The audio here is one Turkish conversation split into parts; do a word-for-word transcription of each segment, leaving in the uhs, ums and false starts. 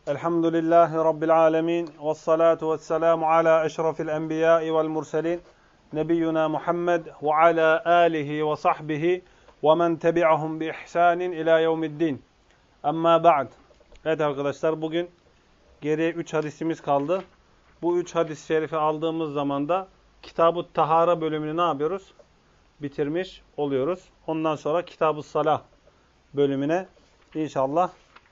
Elhamdülillahi Rabbil alemin. Vessalatu vesselamu ala eşrafil enbiyai vel murselin. Nebiyyuna Muhammed ve ala alihi ve sahbihi ve men tebi'ahum bi ihsanin ila yevmiddin. Amma ba'd. Evet arkadaşlar, bugün geriye üç hadisimiz kaldı. Bu üç hadis-i şerifi aldığımız zaman da Kitab-ı Tahara bölümünü ne yapıyoruz? Bitirmiş oluyoruz. Ondan sonra Kitab-ı Salah bölümüne inşallah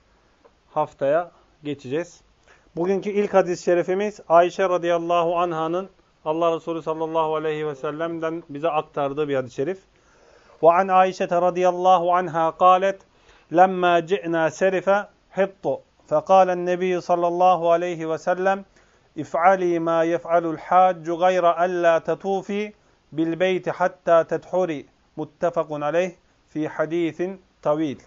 haftaya geçeceğiz. Bugünkü ilk hadis-i şerifimiz Ayşe radıyallahu anh'ın Allah Resulü sallallahu aleyhi ve sellem'den bize aktardığı bir hadis-i şerif. Ve an Ayşe radıyallahu anha قالت لما جئنا سرف حط فقال النبي صلى الله عليه وسلم افعلي ما يفعل الحاج غير ألا تطوفي بالبيت حتى تدحري متفق عليه في حديث طويل.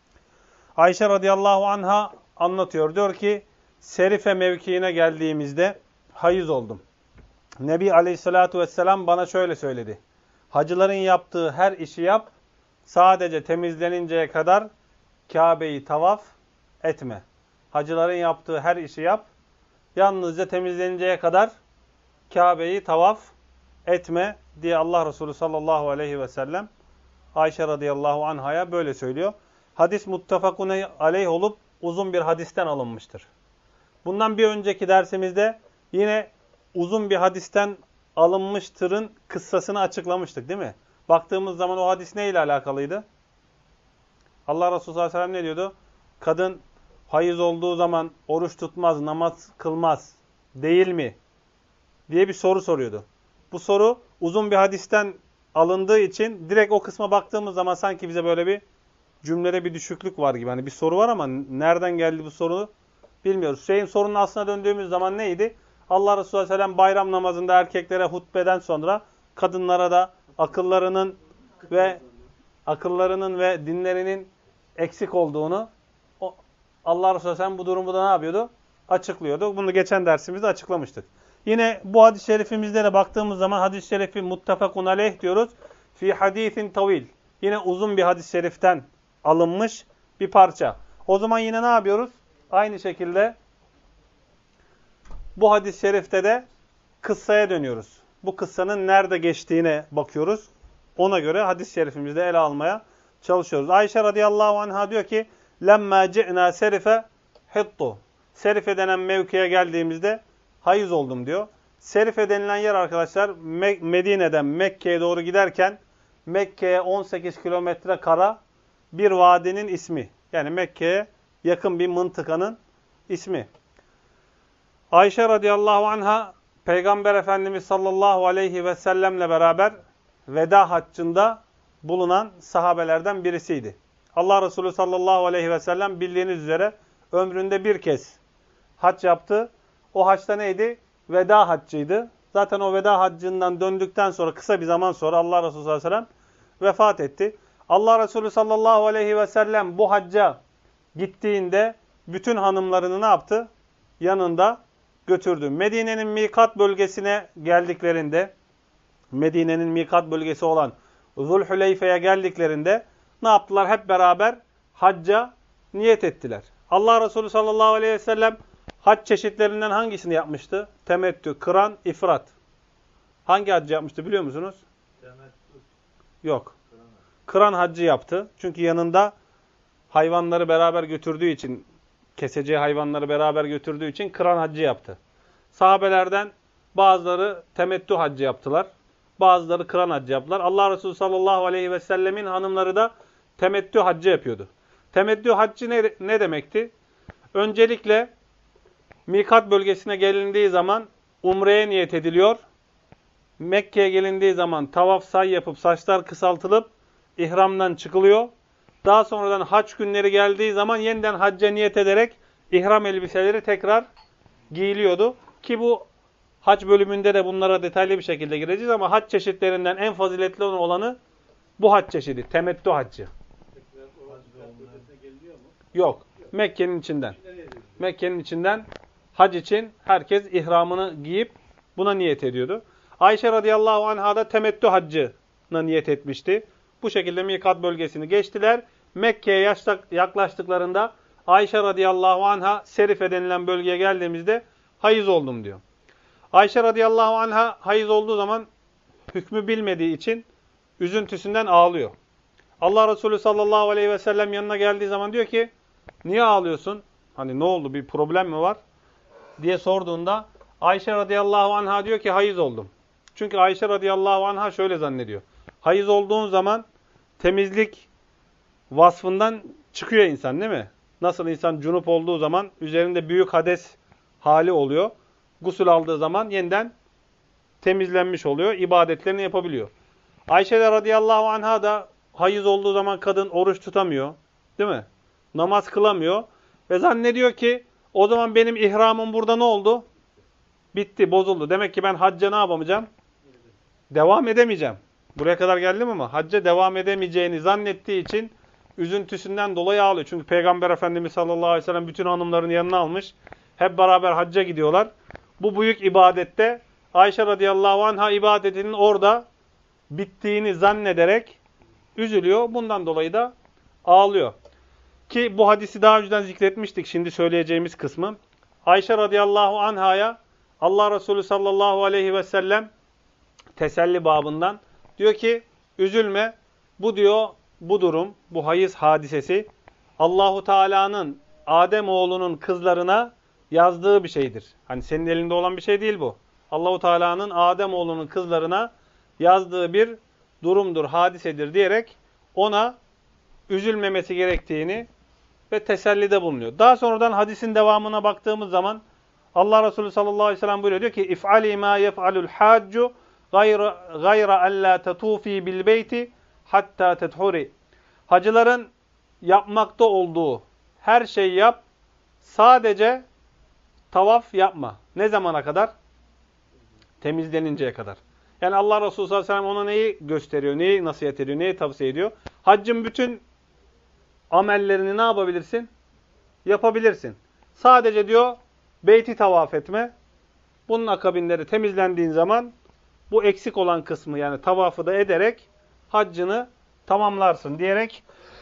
Ayşe radıyallahu anha anlatıyor. Diyor ki, Serife mevkiine geldiğimizde hayız oldum. Nebi aleyhissalatu vesselam bana şöyle söyledi. Hacıların yaptığı her işi yap, sadece temizleninceye kadar Kabe'yi tavaf etme. Hacıların yaptığı her işi yap, yalnızca temizleninceye kadar Kabe'yi tavaf etme diye Allah Resulü sallallahu aleyhi ve sellem Ayşe radıyallahu anhaya böyle söylüyor. Hadis muttefakun aleyh olup uzun bir hadisten alınmıştır. Bundan bir önceki dersimizde yine uzun bir hadisten alınmıştırın kıssasını açıklamıştık, değil mi? Baktığımız zaman o hadis neyle alakalıydı? Allah Resulü sallallahu aleyhi ve sellem ne diyordu? Kadın hayız olduğu zaman oruç tutmaz, namaz kılmaz değil mi? Diye bir soru soruyordu. Bu soru uzun bir hadisten alındığı için direkt o kısma baktığımız zaman sanki bize böyle bir cümlede bir düşüklük var gibi. Hani bir soru var ama nereden geldi bu soru bilmiyoruz. Şeyin sorunun aslına döndüğümüz zaman neydi? Allah Resulü sallallahu aleyhi ve sellem bayram namazında erkeklere hutbeden sonra kadınlara da akıllarının ve akıllarının ve dinlerinin eksik olduğunu Allah Resulü sallallahu aleyhi ve sellem bu durumu da ne yapıyordu? Açıklıyordu. Bunu geçen dersimizde açıklamıştık. Yine bu hadis-i şerifimizde de baktığımız zaman hadis-i şerifi muttefakun aleyh diyoruz. Fi hadisin tavil. Yine uzun bir hadis-i şeriften alınmış bir parça. O zaman yine ne yapıyoruz? Aynı şekilde bu hadis-i şerifte de kıssaya dönüyoruz. Bu kıssanın nerede geçtiğine bakıyoruz. Ona göre hadis-i şerifimizde ele almaya çalışıyoruz. Ayşe radıyallahu anha diyor ki لَمَّا جِئْنَا سَرِفَ حِطُّ Serife denen mevkiye geldiğimizde hayız oldum diyor. Serife denilen yer arkadaşlar Medine'den Mekke'ye doğru giderken Mekke'ye on sekiz kilometre kara bir vadinin ismi. Yani Mekke'ye yakın bir mıntıkanın ismi. Ayşe radıyallahu anha Peygamber Efendimiz sallallahu aleyhi ve sellemle beraber veda haccında bulunan sahabelerden birisiydi. Allah Resulü sallallahu aleyhi ve sellem bildiğiniz üzere ömründe bir kez hac yaptı. O haçta neydi? Veda haccıydı. Zaten o veda haccından döndükten sonra kısa bir zaman sonra Allah Resulü sallallahu aleyhi ve sellem vefat etti. Allah Resulü sallallahu aleyhi ve sellem bu hacca gittiğinde bütün hanımlarını ne yaptı? Yanında götürdü. Medine'nin mikat bölgesine geldiklerinde, Medine'nin mikat bölgesi olan Zulhüleyfe'ye geldiklerinde ne yaptılar? Hep beraber hacca niyet ettiler. Allah Resulü sallallahu aleyhi ve sellem hac çeşitlerinden hangisini yapmıştı? Temettü, kıran, ifrat. Hangi haccı yapmıştı biliyor musunuz? Temettü. Yok. Kıran, kıran haccı yaptı. Çünkü yanında hayvanları beraber götürdüğü için, keseceği hayvanları beraber götürdüğü için kıran haccı yaptı. Sahabelerden bazıları temettü haccı yaptılar. Bazıları kıran haccı yaptılar. Allah Resulü sallallahu aleyhi ve sellemin hanımları da temettü haccı yapıyordu. Temettü haccı ne, ne demekti? Öncelikle mikat bölgesine gelindiği zaman umreye niyet ediliyor. Mekke'ye gelindiği zaman tavaf say yapıp saçlar kısaltılıp ihramdan çıkılıyor. Daha sonradan hac günleri geldiği zaman yeniden hacca niyet ederek ihram elbiseleri tekrar giyiliyordu. Ki bu hac bölümünde de bunlara detaylı bir şekilde gireceğiz ama hac çeşitlerinden en faziletli olanı bu hac çeşidi. Temettü haccı. Yok. Mekke'nin içinden. Mekke'nin içinden hac için herkes ihramını giyip buna niyet ediyordu. Ayşe radıyallahu anha da temettü haccına niyet etmişti. Bu şekilde mikat bölgesini geçtiler. Mekke'ye yaklaştıklarında Ayşe radıyallahu anha Serife denilen bölgeye geldiğimizde hayız oldum diyor. Ayşe radıyallahu anha hayız olduğu zaman hükmü bilmediği için üzüntüsünden ağlıyor. Allah Resulü sallallahu aleyhi ve sellem yanına geldiği zaman diyor ki niye ağlıyorsun? Hani ne oldu, bir problem mi var? Diye sorduğunda Ayşe radıyallahu anha diyor ki hayız oldum. Çünkü Ayşe radıyallahu anha şöyle zannediyor. Hayız olduğun zaman temizlik vasfından çıkıyor insan, değil mi? Nasıl insan cunup olduğu zaman üzerinde büyük hades hali oluyor. Gusül aldığı zaman yeniden temizlenmiş oluyor. İbadetlerini yapabiliyor. Ayşe radıyallahu anha da hayız olduğu zaman kadın oruç tutamıyor. Değil mi? Namaz kılamıyor. Ve zannediyor ki o zaman benim ihramım burada ne oldu? Bitti, bozuldu. Demek ki ben hacca ne yapamayacağım? Devam edemeyeceğim. Buraya kadar geldim ama hacca devam edemeyeceğini zannettiği için üzüntüsünden dolayı ağlıyor. Çünkü Peygamber Efendimiz sallallahu aleyhi ve sellem bütün hanımlarını yanına almış. Hep beraber hacca gidiyorlar. Bu büyük ibadette Ayşe radıyallahu anha ibadetinin orada bittiğini zannederek üzülüyor. Bundan dolayı da ağlıyor. Ki bu hadisi daha önceden zikretmiştik, şimdi söyleyeceğimiz kısmı. Ayşe radıyallahu anhaya Allah Resulü sallallahu aleyhi ve sellem teselli babından diyor ki üzülme, bu diyor bu durum, bu hayız hadisesi Allahu Teala'nın Adem oğlunun kızlarına yazdığı bir şeydir. Hani senin elinde olan bir şey değil bu. Allahu Teala'nın Adem oğlunun kızlarına yazdığı bir durumdur, hadisedir diyerek ona üzülmemesi gerektiğini ve tesellide bulunuyor. Daha sonradan hadisin devamına baktığımız zaman Allah Resulü sallallahu aleyhi ve sellem buyuruyor, diyor ki if'ali ma yef'alul haccu gayra gayra alla tatufi bil beyti hatta tethuri. Hacıların yapmakta olduğu her şeyi yap, sadece tavaf yapma. Ne zamana kadar? Temizleninceye kadar. Yani Allah Resulü sallallahu aleyhi ve sellem ona neyi gösteriyor, neyi nasihat ediyor, neyi tavsiye ediyor? Haccın bütün amellerini ne yapabilirsin? Yapabilirsin. Sadece diyor beyti tavaf etme. Bunun akabinleri temizlendiğin zaman bu eksik olan kısmı, yani tavafı da ederek haccını tamamlarsın diyerek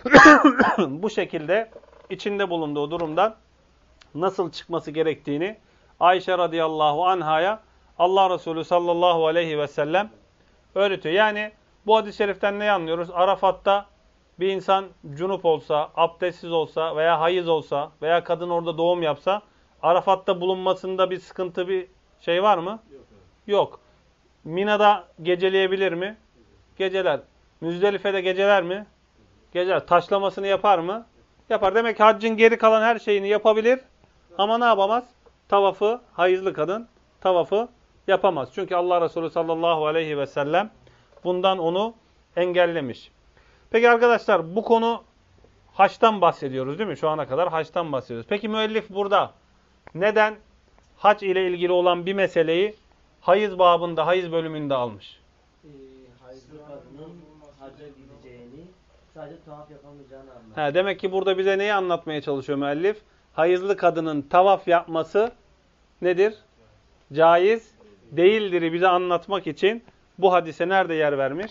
bu şekilde içinde bulunduğu durumdan nasıl çıkması gerektiğini Ayşe radıyallahu anhaya Allah Resulü sallallahu aleyhi ve sellem öğretiyor. Yani bu hadis-i şeriften ne anlıyoruz? Arafat'ta bir insan cunup olsa, abdestsiz olsa veya hayız olsa veya kadın orada doğum yapsa Arafat'ta bulunmasında bir sıkıntı, bir şey var mı? Yok. Yok. Mina'da geceleyebilir mi? Geceler. Müzdelife'de geceler mi? Geceler. Taşlamasını yapar mı? Yapar. Demek ki haccın geri kalan her şeyini yapabilir ama ne yapamaz? Tavafı, hayızlı kadın tavafı yapamaz. Çünkü Allah Resulü sallallahu aleyhi ve sellem bundan onu engellemiş. Peki arkadaşlar, bu konu haçtan bahsediyoruz değil mi? Şu ana kadar haçtan bahsediyoruz. Peki müellif burada neden hac ile ilgili olan bir meseleyi hayız babında, hayız bölümünde almış? Ee, hayızlı kadının hacca gideceğini, sadece tavaf yapamayacağını anlatıyor. He, demek ki burada bize neyi anlatmaya çalışıyor müellif? Hayızlı kadının tavaf yapması nedir? Caiz değildir bize anlatmak için bu hadise nerede yer vermiş?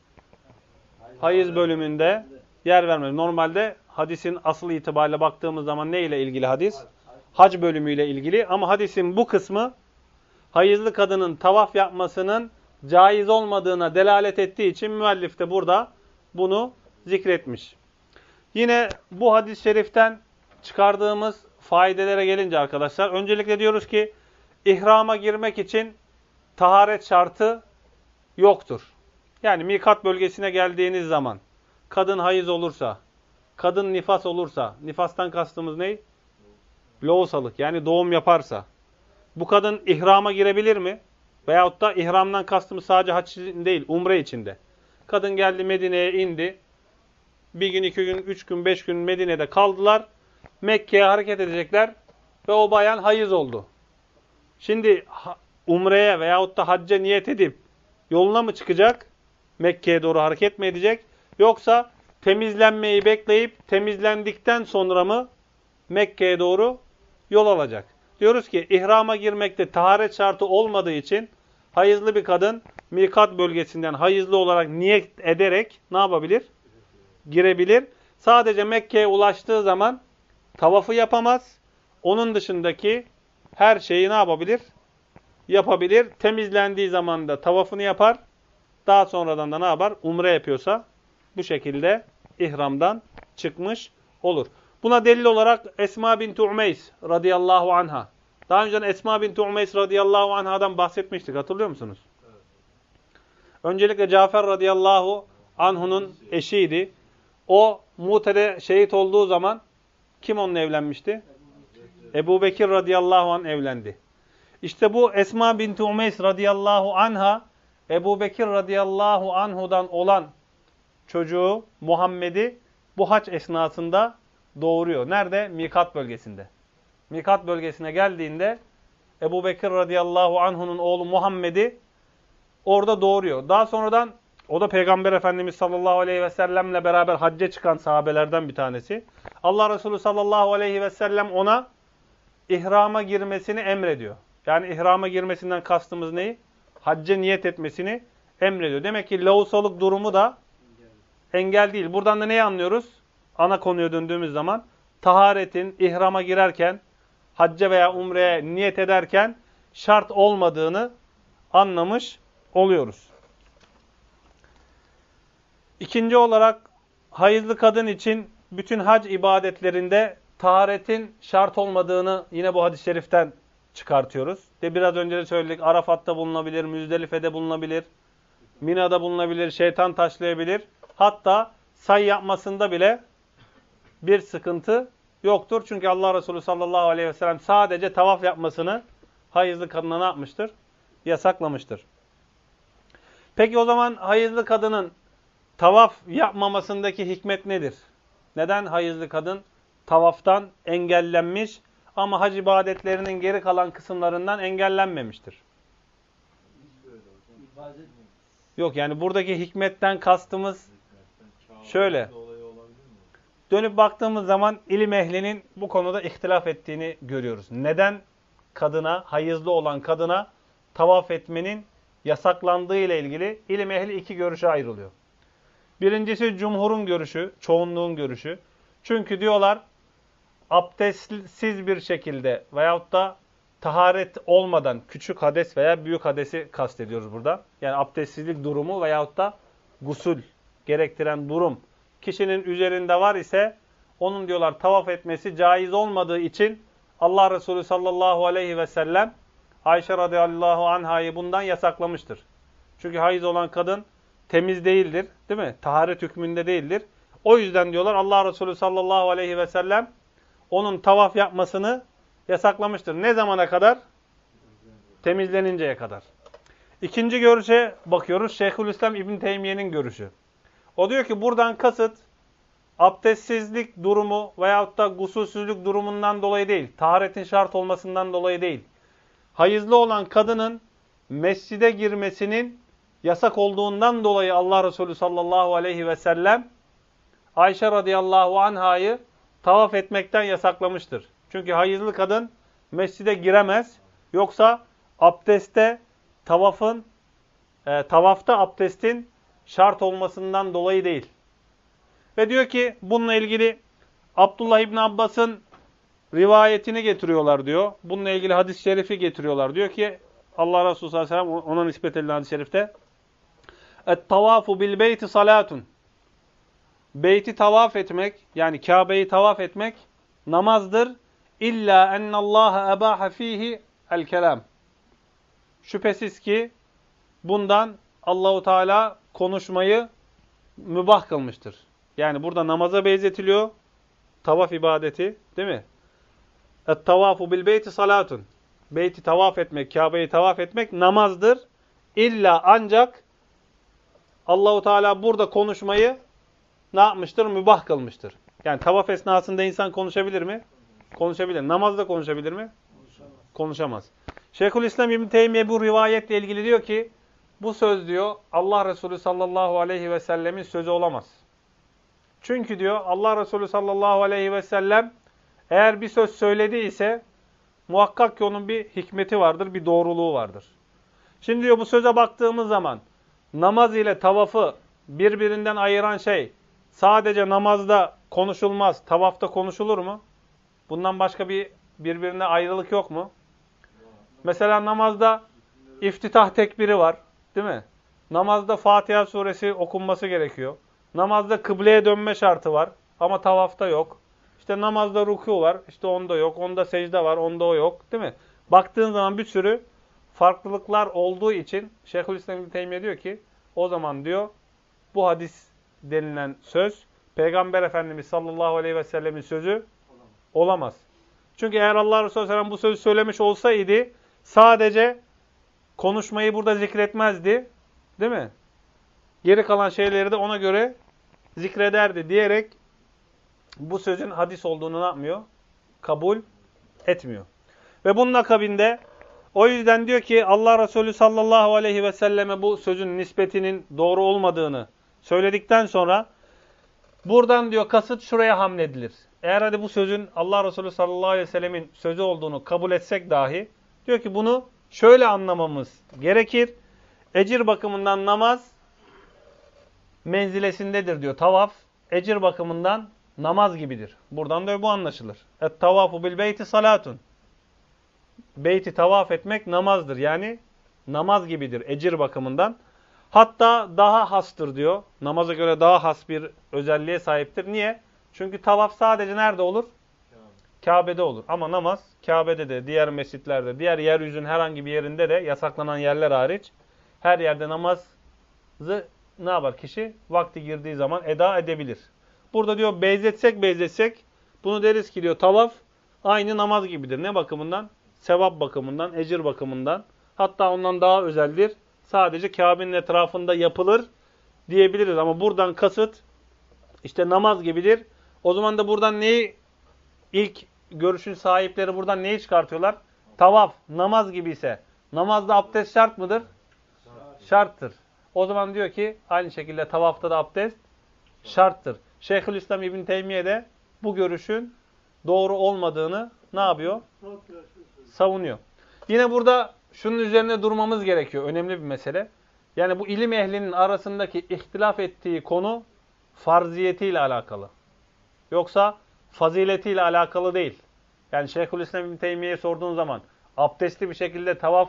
Hayız bölümünde yer vermiş. Normalde hadisin asıl itibariyle baktığımız zaman ne ile ilgili hadis? Hac bölümüyle ilgili. Ama hadisin bu kısmı hayızlı kadının tavaf yapmasının caiz olmadığına delalet ettiği için müellif de burada bunu zikretmiş. Yine bu hadis-i şeriften çıkardığımız faydelere gelince arkadaşlar, öncelikle diyoruz ki ihrama girmek için taharet şartı yoktur. Yani mikat bölgesine geldiğiniz zaman kadın hayız olursa, kadın nifas olursa, nifastan kastımız ne? Loğusalık, yani doğum yaparsa, bu kadın ihrama girebilir mi? Veyahut da ihramdan kastımız sadece hac için değil, umre içinde. Kadın geldi, Medine'ye indi. Bir gün, iki gün, üç gün, beş gün Medine'de kaldılar. Mekke'ye hareket edecekler ve o bayan hayız oldu. Şimdi umreye veyahut da hacca niyet edip yoluna mı çıkacak? Mekke'ye doğru hareket mi edecek? Yoksa temizlenmeyi bekleyip temizlendikten sonra mı Mekke'ye doğru yol alacak? Diyoruz ki ihrama girmekte taharet şartı olmadığı için hayızlı bir kadın mikat bölgesinden hayızlı olarak niyet ederek ne yapabilir? Girebilir. Sadece Mekke'ye ulaştığı zaman Tavafı yapamaz. Onun dışındaki her şeyi ne yapabilir? Yapabilir. Temizlendiği zaman da tavafını yapar. Daha sonradan da ne yapar? Umre yapıyorsa bu şekilde ihramdan çıkmış olur. Buna delil olarak Esma binti Umeys radıyallahu anha. Daha önce Esma binti Umeys radıyallahu anhadan bahsetmiştik. Hatırlıyor musunuz? Evet. Öncelikle Cafer radıyallahu anhu'nun eşiydi. O Mute'de şehit olduğu zaman kim onunla evlenmişti? Ebu Bekir radıyallahu anh evlendi. İşte bu Esma binti Umeys radıyallahu anha Ebu Bekir radıyallahu anhu'dan olan çocuğu Muhammed'i bu hac esnasında doğuruyor. Nerede? Mikat bölgesinde. Mikat bölgesine geldiğinde Ebu Bekir radıyallahu anhu'nun oğlu Muhammed'i orada doğuruyor. Daha sonradan o da Peygamber Efendimiz sallallahu aleyhi ve sellemle beraber hacca çıkan sahabelerden bir tanesi. Allah Resulü sallallahu aleyhi ve sellem ona ihrama girmesini emrediyor. Yani ihrama girmesinden kastımız neyi? Hacca niyet etmesini emrediyor. Demek ki lohusalık durumu da engel değil. Buradan da neyi anlıyoruz? Ana konuya döndüğümüz zaman taharetin ihrama girerken, hacca veya umreye niyet ederken şart olmadığını anlamış oluyoruz. İkinci olarak hayızlı kadın için bütün hac ibadetlerinde taharetin şart olmadığını yine bu hadis-i şeriften çıkartıyoruz. De biraz önce de söyledik. Arafat'ta bulunabilir, Müzdelife'de bulunabilir, Mina'da bulunabilir, şeytan taşlayabilir. Hatta say yapmasında bile bir sıkıntı yoktur. Çünkü Allah Resulü sallallahu aleyhi ve sellem sadece tavaf yapmasını hayızlı kadına ne yapmıştır? Yasaklamıştır. Peki o zaman hayızlı kadının tavaf yapmamasındaki hikmet nedir? Neden hayızlı kadın tavaftan engellenmiş ama hac ibadetlerinin geri kalan kısımlarından engellenmemiştir? Yok yani buradaki hikmetten kastımız şöyle. Dönüp baktığımız zaman ilim ehlinin bu konuda ihtilaf ettiğini görüyoruz. Neden kadına, hayızlı olan kadına tavaf etmenin yasaklandığı ile ilgili ilim ehli iki görüşe ayrılıyor. Birincisi cumhurun görüşü, çoğunluğun görüşü. Çünkü diyorlar abdestsiz bir şekilde veyahut da taharet olmadan küçük hades veya büyük hadesi kastediyoruz burada. Yani abdestsizlik durumu veyahut da gusül gerektiren durum kişinin üzerinde var ise onun diyorlar tavaf etmesi caiz olmadığı için Allah Resulü sallallahu aleyhi ve sellem Ayşe radıyallahu anhayı bundan yasaklamıştır. Çünkü hayız olan kadın temiz değildir, değil mi? Taharet hükmünde değildir. O yüzden diyorlar Allah Resulü sallallahu aleyhi ve sellem onun tavaf yapmasını yasaklamıştır. Ne zamana kadar? Temizleninceye kadar. İkinci görüşe bakıyoruz. Şeyhülislam İbn Teymiye'nin görüşü. O diyor ki buradan kasıt abdestsizlik durumu veyahut da gusülsüzlük durumundan dolayı değil. Taharetin şart olmasından dolayı değil. Hayızlı olan kadının mescide girmesinin yasak olduğundan dolayı Allah Resulü sallallahu aleyhi ve sellem Ayşe radıyallahu anhayı tavaf etmekten yasaklamıştır. Çünkü hayızlı kadın mescide giremez. Yoksa abdeste tavafın e, tavafta abdestin şart olmasından dolayı değil. Ve diyor ki bununla ilgili Abdullah İbni Abbas'ın rivayetini getiriyorlar diyor. Bununla ilgili hadis-i şerifi getiriyorlar. Diyor ki Allah Resulü sallallahu aleyhi ve sellem ona nispet edilen hadis-i şerifte Et-tavafu bil beyti salatun. Beyti tavaf etmek yani Kabe'yi tavaf etmek namazdır. İlla ennallaha ebaha fihi el kelam. Şüphesiz ki bundan Allahu Teala konuşmayı mübah kılmıştır. Yani burada namaza benzetiliyor. Tavaf ibadeti, değil mi? Et-tavafu bil beyti salatun. Beyti tavaf etmek, Kabe'yi tavaf etmek namazdır. İlla ancak Allahu Teala burada konuşmayı ne yapmıştır? Mübah kılmıştır. Yani tavaf esnasında insan konuşabilir mi? Konuşabilir. Namazda konuşabilir mi? Konuşamaz. Konuşamaz. Şeyhülislam İbn Teymiye bu rivayetle ilgili diyor ki bu söz diyor Allah Resulü sallallahu aleyhi ve sellemin sözü olamaz. Çünkü diyor Allah Resulü sallallahu aleyhi ve sellem eğer bir söz söylediyse muhakkak ki onun bir hikmeti vardır, bir doğruluğu vardır. Şimdi diyor bu söze baktığımız zaman namaz ile tavafı birbirinden ayıran şey sadece namazda konuşulmaz, tavafta konuşulur mu? Bundan başka bir birbirine ayrılık yok mu? Mesela namazda iftitah tekbiri var. Değil mi? Namazda Fatiha suresi okunması gerekiyor. Namazda kıbleye dönme şartı var. Ama tavafta yok. İşte namazda rükû var. İşte onda yok. Onda secde var. Onda o yok. Değil mi? Baktığın zaman bir sürü farklılıklar olduğu için Şeyhülislam İbn Teymiyye diyor ki o zaman diyor bu hadis denilen söz Peygamber Efendimiz sallallahu aleyhi ve sellemin sözü olamaz. Çünkü eğer Allah Resulü sallallahu aleyhi ve sellem bu sözü söylemiş olsaydı sadece konuşmayı burada zikretmezdi. Değil mi? Geri kalan şeyleri de ona göre zikrederdi diyerek bu sözün hadis olduğunu ne yapmıyor? Kabul etmiyor. Ve bunun akabinde o yüzden diyor ki Allah Resulü sallallahu aleyhi ve selleme bu sözün nispetinin doğru olmadığını söyledikten sonra buradan diyor kasıt şuraya hamledilir. Eğer hadi bu sözün Allah Resulü sallallahu aleyhi ve sellemin sözü olduğunu kabul etsek dahi diyor ki bunu şöyle anlamamız gerekir. Ecir bakımından namaz menzilesindedir diyor. Tavaf ecir bakımından namaz gibidir. Buradan da bu anlaşılır. Et-tavafu bil beyti salatun. Beyti tavaf etmek namazdır. Yani namaz gibidir ecir bakımından. Hatta daha hastır diyor. Namaza göre daha has bir özelliğe sahiptir. Niye? Çünkü tavaf sadece nerede olur? Kabe'de olur. Ama namaz Kabe'de de, diğer mescitlerde, diğer yeryüzünün herhangi bir yerinde de yasaklanan yerler hariç her yerde namazı ne yapar kişi? Vakti girdiği zaman eda edebilir. Burada diyor beyzetsek beyzetsek bunu deriz ki diyor tavaf aynı namaz gibidir. Ne bakımından? Sevap bakımından, ecir bakımından. Hatta ondan daha özeldir. Sadece Kabe'nin etrafında yapılır diyebiliriz. Ama buradan kasıt işte namaz gibidir. O zaman da buradan neyi ilk görüşün sahipleri buradan neyi çıkartıyorlar? Tavaf, namaz gibi ise namazda abdest şart mıdır? Şarttır. O zaman diyor ki aynı şekilde tavafta da abdest şarttır. Şeyhülislam İbn Teymiyye de bu görüşün doğru olmadığını ne yapıyor? Savunuyor. Yine burada şunun üzerine durmamız gerekiyor. Önemli bir mesele. Yani bu ilim ehlinin arasındaki ihtilaf ettiği konu farziyetiyle alakalı. Yoksa faziletiyle alakalı değil. Yani Şeyhülislam İbn Teymiyye'ye sorduğun zaman abdestli bir şekilde tavaf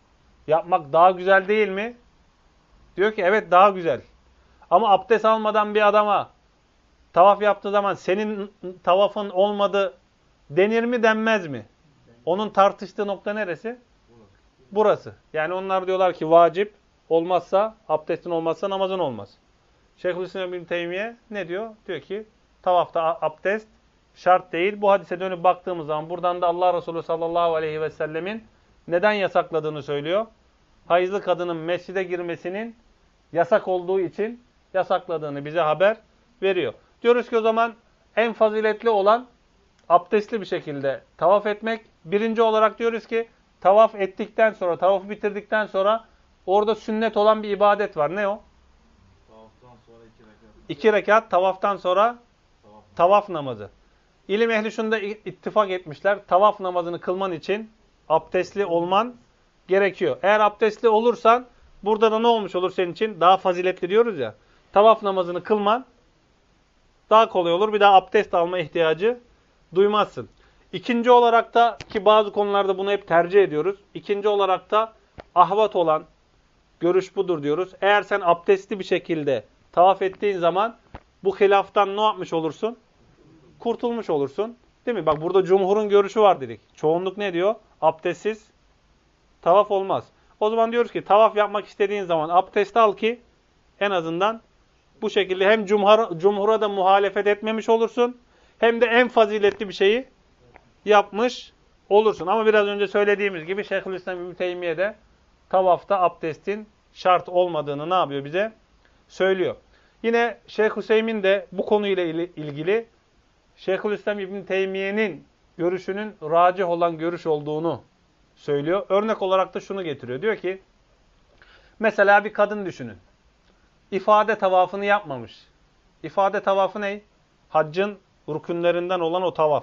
yapmak daha güzel değil mi? Diyor ki evet daha güzel. Ama abdest almadan bir adama tavaf yaptığı zaman senin tavafın olmadı denir mi denmez mi? Onun tartıştığı nokta neresi? Burası. Yani onlar diyorlar ki vacip olmazsa, abdestin olmazsa namazın olmaz. Şeyhülislam İbn Teymiyye ne diyor? Diyor ki tavafta abdest şart değil. Bu hadise dönüp baktığımız zaman buradan da Allah Resulü sallallahu aleyhi ve sellemin neden yasakladığını söylüyor. Hayızlı kadının mescide girmesinin yasak olduğu için yasakladığını bize haber veriyor. Diyoruz ki o zaman en faziletli olan abdestli bir şekilde tavaf etmek. Birinci olarak diyoruz ki tavaf ettikten sonra, tavafı bitirdikten sonra orada sünnet olan bir ibadet var. Ne o? Tavaftan sonra iki rekat. İki rekat tavaftan sonra tavaf, tavaf namazı. İlim ehli şunda ittifak etmişler. Tavaf namazını kılman için abdestli olman gerekiyor. Eğer abdestli olursan burada da ne olmuş olur senin için? Daha faziletli diyoruz ya. Tavaf namazını kılman daha kolay olur. Bir daha abdest alma ihtiyacı duymazsın. İkinci olarak da ki bazı konularda bunu hep tercih ediyoruz. İkinci olarak da ahvat olan görüş budur diyoruz. Eğer sen abdestli bir şekilde tavaf ettiğin zaman bu hilaftan ne yapmış olursun? Kurtulmuş olursun. Değil mi? Bak burada cumhurun görüşü var dedik. Çoğunluk ne diyor? Abdestsiz tavaf olmaz. O zaman diyoruz ki tavaf yapmak istediğin zaman abdest al ki en azından bu şekilde hem cumhura, cumhura da muhalefet etmemiş olursun hem de en faziletli bir şeyi yapmış olursun. Ama biraz önce söylediğimiz gibi Şeyhülislam İbn Teymiyye de tavafta abdestin şart olmadığını ne yapıyor bize? Söylüyor. Yine Şeyh Hüseyin de bu konuyla ilgili Şeyhülislam İbn Teymiyye'nin görüşünün racih olan görüş olduğunu söylüyor. Örnek olarak da şunu getiriyor. Diyor ki mesela bir kadın düşünün. İfade tavafını yapmamış. İfade tavafı ne? Haccın rükünlerinden olan o tavaf.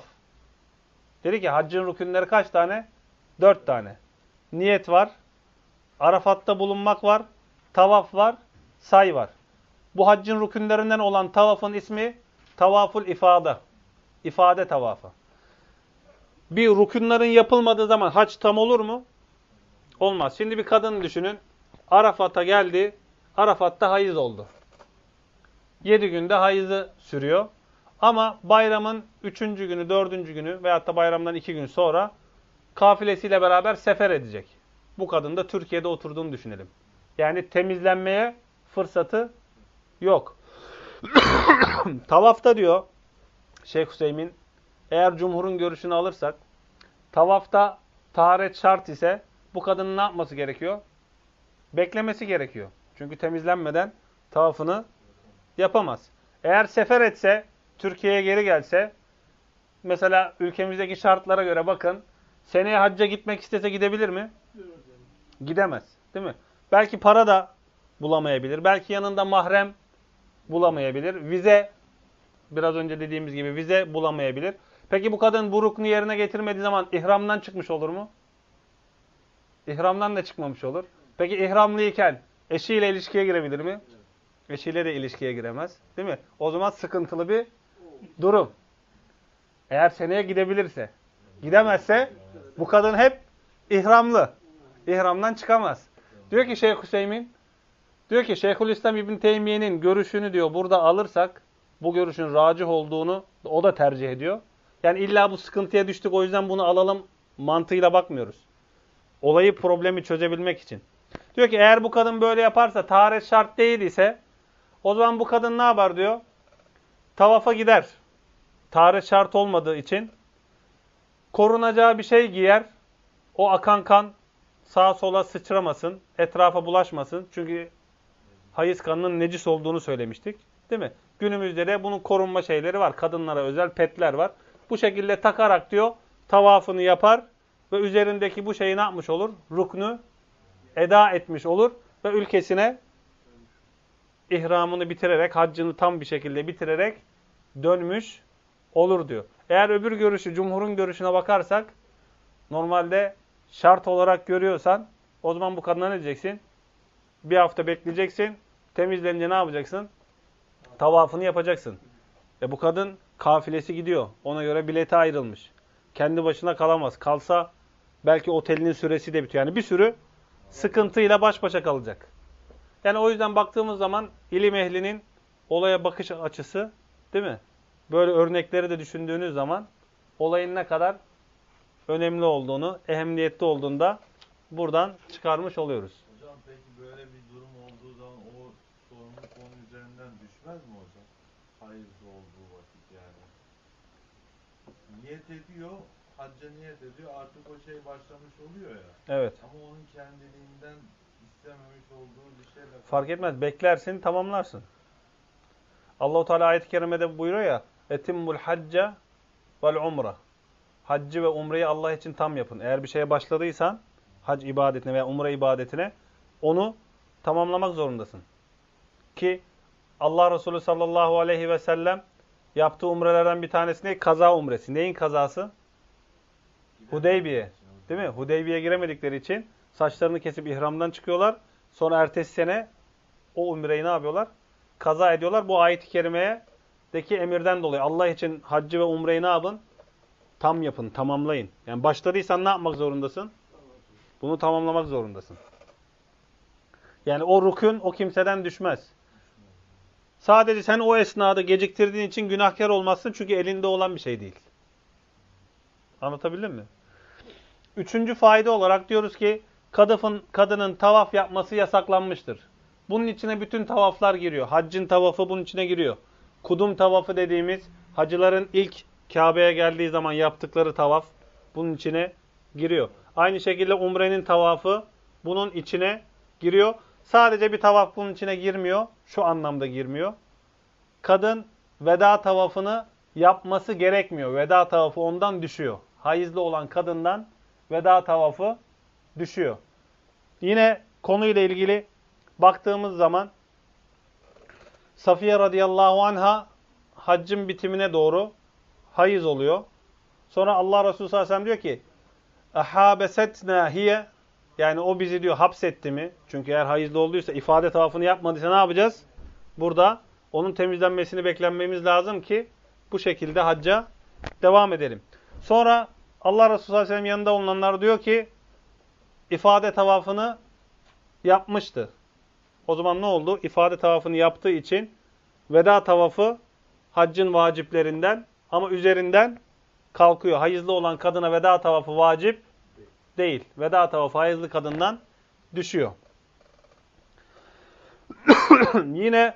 Dedi ki haccın rükünleri kaç tane? Dört tane. Niyet var. Arafat'ta bulunmak var. Tavaf var. Say var. Bu haccın rükünlerinden olan tavafın ismi tavaful ifade. İfade tavafı. bir rükünlerin yapılmadığı zaman hac tam olur mu? Olmaz. Şimdi bir kadın düşünün. Arafat'a geldi. Arafat'ta hayız oldu. Yedi günde hayızı sürüyor. Ama bayramın üçüncü günü, dördüncü günü veyahut da bayramdan iki gün sonra kafilesiyle beraber sefer edecek. Bu kadın da Türkiye'de oturduğunu düşünelim. Yani temizlenmeye fırsatı yok. Tavafta diyor Şeyh Hüseyin, eğer cumhurun görüşünü alırsak, tavafta taharet şart ise bu kadının ne yapması gerekiyor? Beklemesi gerekiyor. Çünkü temizlenmeden tavafını yapamaz. Eğer sefer etse, Türkiye'ye geri gelse, mesela ülkemizdeki şartlara göre bakın, seneye hacca gitmek istese gidebilir mi? Gidemez. Değil mi? Belki para da bulamayabilir. Belki yanında mahrem bulamayabilir. Vize, biraz önce dediğimiz gibi vize bulamayabilir. Peki bu kadın bu ruknu yerine getirmediği zaman ihramdan çıkmış olur mu? İhramdan da çıkmamış olur. Peki ihramlıyken eşiyle ilişkiye girebilir mi? Eşiyle de ilişkiye giremez. Değil mi? O zaman sıkıntılı bir durum. Eğer seneye gidebilirse. Gidemezse bu kadın hep ihramlı. İhramdan çıkamaz. Diyor ki Şeyh Hüseyin, diyor ki Şeyhülislam İbn Teymiye'nin görüşünü diyor burada alırsak, bu görüşün racih olduğunu o da tercih ediyor. Yani illa bu sıkıntıya düştük o yüzden bunu alalım mantığıyla bakmıyoruz. Olayı, problemi çözebilmek için. Diyor ki eğer bu kadın böyle yaparsa, taharet şart değil ise, o zaman bu kadın ne yapar diyor? Tavafa gider. Taharet şart olmadığı için korunacağı bir şey giyer. O akan kan sağa sola sıçramasın, etrafa bulaşmasın. Çünkü hayız kanının necis olduğunu söylemiştik. Değil mi? Günümüzde de bunun korunma şeyleri var. Kadınlara özel petler var. Bu şekilde takarak diyor, tavafını yapar ve üzerindeki bu şeyi ne yapmış olur? Ruknu eda etmiş olur ve ülkesine ihramını bitirerek, haccını tam bir şekilde bitirerek dönmüş olur diyor. Eğer öbür görüşü, cumhurun görüşüne bakarsak, normalde şart olarak görüyorsan, o zaman bu kadına ne diyeceksin? Bir hafta bekleyeceksin, temizlenince ne yapacaksın? Tavafını yapacaksın. E bu kadın kafilesi gidiyor. Ona göre bileti ayrılmış. Kendi başına kalamaz. Kalsa belki otelinin süresi de bitiyor. Yani bir sürü sıkıntıyla baş başa kalacak. Yani o yüzden baktığımız zaman ilim ehlinin olaya bakış açısı, değil mi? Böyle örnekleri de düşündüğünüz zaman olayın ne kadar önemli olduğunu, ehemmiyetli olduğunu da buradan çıkarmış oluyoruz. Hocam peki böyle bir durum olduğu zaman o sorumlu konu üzerinden düşmez mi hocam? Hayırlı olduğu vakit yani. Niyet ediyor, hacca niyet ediyor, artık o şey başlamış oluyor ya. Evet. Ama onun kendiliğinden istememiş olduğu bir şeyle... Fark etmez. Beklersin, tamamlarsın. Allah-u Teala ayet-i kerimede buyuruyor ya, etimmul hacca vel umre. Haccı ve umreyi Allah için tam yapın. Eğer bir şeye başladıysan, hac ibadetine veya umre ibadetine, onu tamamlamak zorundasın. Ki Allah Resulü sallallahu aleyhi ve sellem yaptığı umrelerden bir tanesi ne? Kaza umresi. Neyin kazası? Hudeybiye. Değil mi? Hudeybiye'ye giremedikleri için saçlarını kesip ihramdan çıkıyorlar. Sonra ertesi sene o umreyi ne yapıyorlar? Kaza ediyorlar. Bu ayet-i kerimedeki emirden dolayı Allah için haccı ve umreyi ne yapın? Tam yapın, tamamlayın. Yani başladıysan ne yapmak zorundasın? Bunu tamamlamak zorundasın. Yani o rukun o kimseden düşmez. Sadece sen o esnada geciktirdiğin için günahkar olmazsın çünkü elinde olan bir şey değil. Anlatabildim mi? Üçüncü fayda olarak diyoruz ki kadının, kadının tavaf yapması yasaklanmıştır. Bunun içine bütün tavaflar giriyor. Haccın tavafı bunun içine giriyor. Kudum tavafı dediğimiz hacıların ilk Kabe'ye geldiği zaman yaptıkları tavaf bunun içine giriyor. Aynı şekilde umrenin tavafı bunun içine giriyor. Sadece bir tavaf bunun içine girmiyor. Şu anlamda girmiyor. Kadın veda tavafını yapması gerekmiyor. Veda tavafı ondan düşüyor. Hayızlı olan kadından veda tavafı düşüyor. Yine konuyla ilgili baktığımız zaman Safiye radıyallahu anha haccın bitimine doğru hayız oluyor. Sonra Allah Resulü sallallahu aleyhi ve sellem diyor ki اَحَابَسَتْنَا hiye, yani o bizi diyor hapsetti mi? Çünkü eğer hayızlı olduysa, ifade tavafını yapmadıysa ne yapacağız? Burada onun temizlenmesini beklenmemiz lazım ki bu şekilde hacca devam edelim. Sonra Allah Resulü sallallahu aleyhi ve sellem yanında bulunanlar diyor ki ifade tavafını yapmıştı. O zaman ne oldu? İfade tavafını yaptığı için veda tavafı haccın vaciplerinden ama üzerinden kalkıyor. Hayızlı olan kadına veda tavafı vacip değil. Veda tavafı hayızlı kadından düşüyor. Yine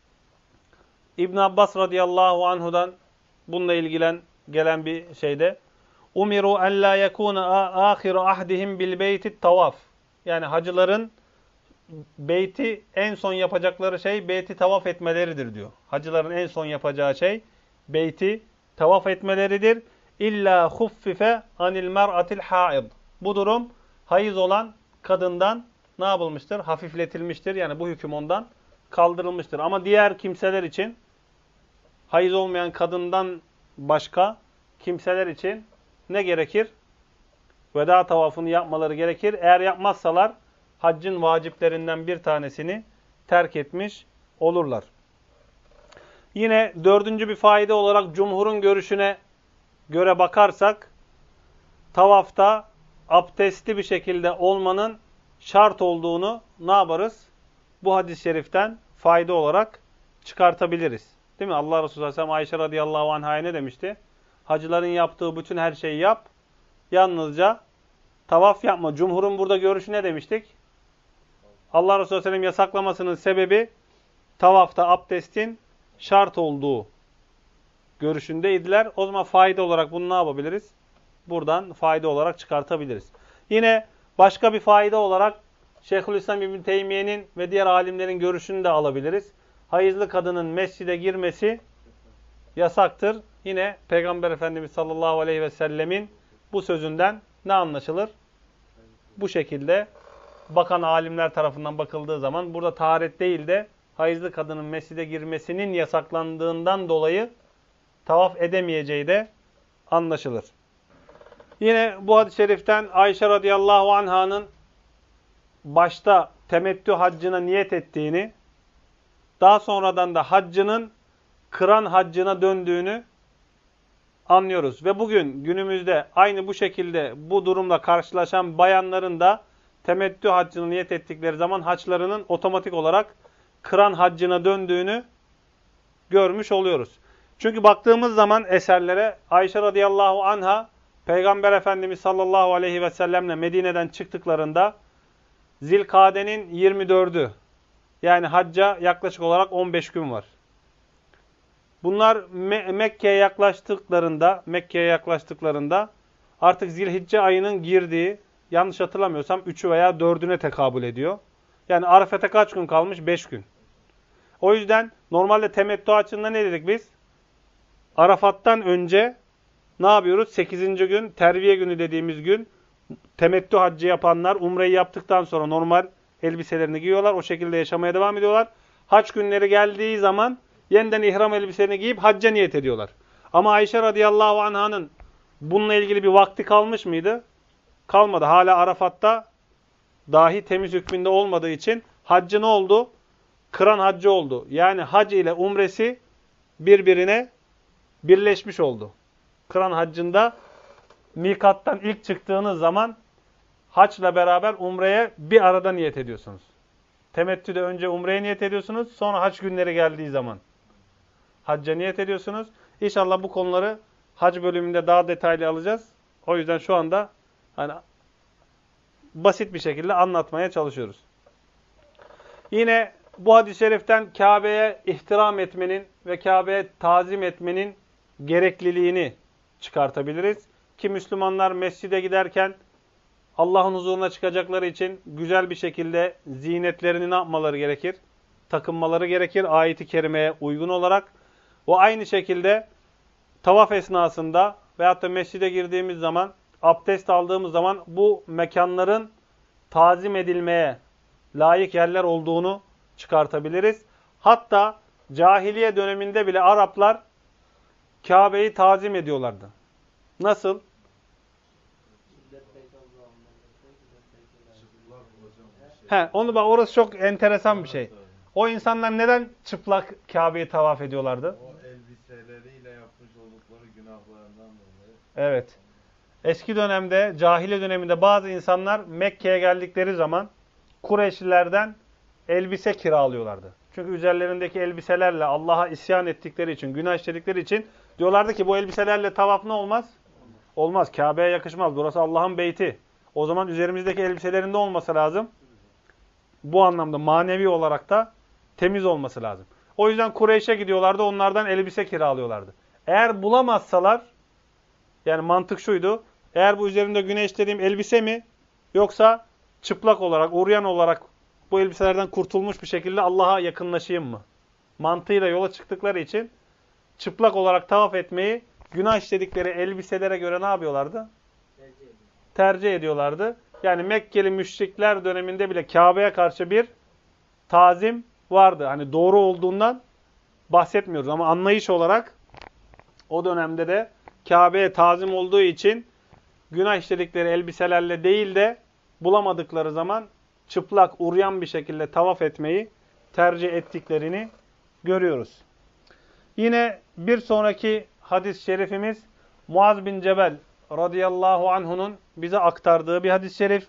İbn Abbas radıyallahu anhu'dan bununla ilgilen gelen bir şeyde umiru en la yekuna ahiru ahdihim bil beyti tavaf. Yani hacıların beyti en son yapacakları şey beyti tavaf etmeleridir diyor. Hacıların en son yapacağı şey beyti tavaf etmeleridir. İlla huffife anil mer'atil haid. Bu durum hayız olan kadından ne yapılmıştır? Hafifletilmiştir. Yani bu hüküm ondan kaldırılmıştır. Ama diğer kimseler için hayız olmayan kadından başka kimseler için ne gerekir? Veda tavafını yapmaları gerekir. Eğer yapmazsalar haccın vaciplerinden bir tanesini terk etmiş olurlar. Yine dördüncü bir fayda olarak cumhurun görüşüne göre bakarsak tavafta abdestli bir şekilde olmanın şart olduğunu ne yaparız? Bu hadis-i şeriften fayda olarak çıkartabiliriz. Değil mi? Allah Resulü sallallahu aleyhi ve sellem Ayşe radıyallahu anh'a ne demişti? Hacıların yaptığı bütün her şeyi yap. Yalnızca tavaf yapma. Cumhurun burada görüşü ne demiştik? Allah Resulü sallallahu aleyhi ve sellem yasaklamasının sebebi tavafta abdestin şart olduğu görüşündeydiler. O zaman fayda olarak bunu ne yapabiliriz? Buradan fayda olarak çıkartabiliriz. Yine başka bir fayda olarak Şeyhülislam İbn Teymiye'nin ve diğer alimlerin görüşünü de alabiliriz. Hayızlı kadının mescide girmesi yasaktır. Yine Peygamber Efendimiz sallallahu aleyhi ve sellemin bu sözünden ne anlaşılır? Bu şekilde bakan alimler tarafından bakıldığı zaman burada taharet değil de hayızlı kadının mescide girmesinin yasaklandığından dolayı tavaf edemeyeceği de anlaşılır. Yine bu hadis-i şeriften Ayşe radıyallahu anh'ın başta temettü haccına niyet ettiğini, daha sonradan da haccının kıran haccına döndüğünü anlıyoruz. Ve bugün günümüzde aynı bu şekilde bu durumla karşılaşan bayanların da temettü haccına niyet ettikleri zaman haçlarının otomatik olarak kıran haccına döndüğünü görmüş oluyoruz. Çünkü baktığımız zaman eserlere Ayşe radıyallahu anha Peygamber Efendimiz sallallahu aleyhi ve sellemle Medine'den çıktıklarında Zilkade'nin yirmi dördü yani hacca yaklaşık olarak on beş gün var. Bunlar Me Mekke'ye yaklaştıklarında Mekke'ye yaklaştıklarında artık Zilhicce ayının girdiği, yanlış hatırlamıyorsam üçü veya dördüne tekabül ediyor. Yani Arafet'e kaç gün kalmış? beş gün. O yüzden normalde temettü haccında ne dedik biz? Arafat'tan önce ne yapıyoruz? sekizinci gün, terviye günü dediğimiz gün temettü haccı yapanlar umreyi yaptıktan sonra normal elbiselerini giyiyorlar. O şekilde yaşamaya devam ediyorlar. Hac günleri geldiği zaman yeniden ihram elbiselerini giyip hacca niyet ediyorlar. Ama Ayşe radıyallahu anh'ın bununla ilgili bir vakti kalmış mıydı? Kalmadı. Hala Arafat'ta dahi temiz hükmünde olmadığı için haccı ne oldu? Kıran haccı oldu. Yani hac ile umresi birbirine birleşmiş oldu. Kıran haccında mikattan ilk çıktığınız zaman haçla beraber umreye bir arada niyet ediyorsunuz. Temettüde önce umreye niyet ediyorsunuz. Sonra hac günleri geldiği zaman hacca niyet ediyorsunuz. İnşallah bu konuları hac bölümünde daha detaylı alacağız. O yüzden şu anda hani basit bir şekilde anlatmaya çalışıyoruz. Yine bu hadis-i şeriften Kabe'ye ihtiram etmenin ve Kabe'ye tazim etmenin gerekliliğini çıkartabiliriz. Ki Müslümanlar mescide giderken Allah'ın huzuruna çıkacakları için güzel bir şekilde zinetlerini ne yapmaları gerekir? Takınmaları gerekir ayet-i kerimeye uygun olarak. O aynı şekilde tavaf esnasında veyahut da mescide girdiğimiz zaman, abdest aldığımız zaman bu mekanların tazim edilmeye layık yerler olduğunu çıkartabiliriz. Hatta cahiliye döneminde bile Araplar Kabe'yi tazim ediyorlardı. Nasıl? He, onu bak orası çok enteresan bir şey. O insanlar neden çıplak Kabe'yi tavaf ediyorlardı? O elbiseleriyle yapmış oldukları günahlarından dolayı. Evet. Eski dönemde, cahiliye döneminde bazı insanlar Mekke'ye geldikleri zaman Kureyşlilerden elbise kiralıyorlardı. Çünkü üzerlerindeki elbiselerle Allah'a isyan ettikleri için, günah işledikleri için diyorlardı ki bu elbiselerle tavaf ne olmaz? Olmaz. Kabe'ye yakışmaz. Burası Allah'ın beyti. O zaman üzerimizdeki elbiselerinde olması lazım. Bu anlamda manevi olarak da temiz olması lazım. O yüzden Kureyş'e gidiyorlardı, onlardan elbise kiralıyorlardı. Eğer bulamazsalar, yani mantık şuydu, eğer bu üzerimde günah işlediğim elbise mi, yoksa çıplak olarak, uryan olarak bu elbiselerden kurtulmuş bir şekilde Allah'a yakınlaşayım mı? Mantığıyla yola çıktıkları için çıplak olarak tavaf etmeyi günah işledikleri elbiselere göre ne yapıyorlardı? Tercih ediyor. Tercih ediyorlardı. Yani Mekkeli müşrikler döneminde bile Kabe'ye karşı bir tazim vardı. Hani doğru olduğundan bahsetmiyoruz ama anlayış olarak o dönemde de Kabe'ye tazim olduğu için günah işledikleri elbiselerle değil de bulamadıkları zaman çıplak, uryan bir şekilde tavaf etmeyi tercih ettiklerini görüyoruz. Yine bir sonraki hadis-i şerifimiz Muaz bin Cebel radıyallahu anhu'nun bize aktardığı bir hadis-i şerif.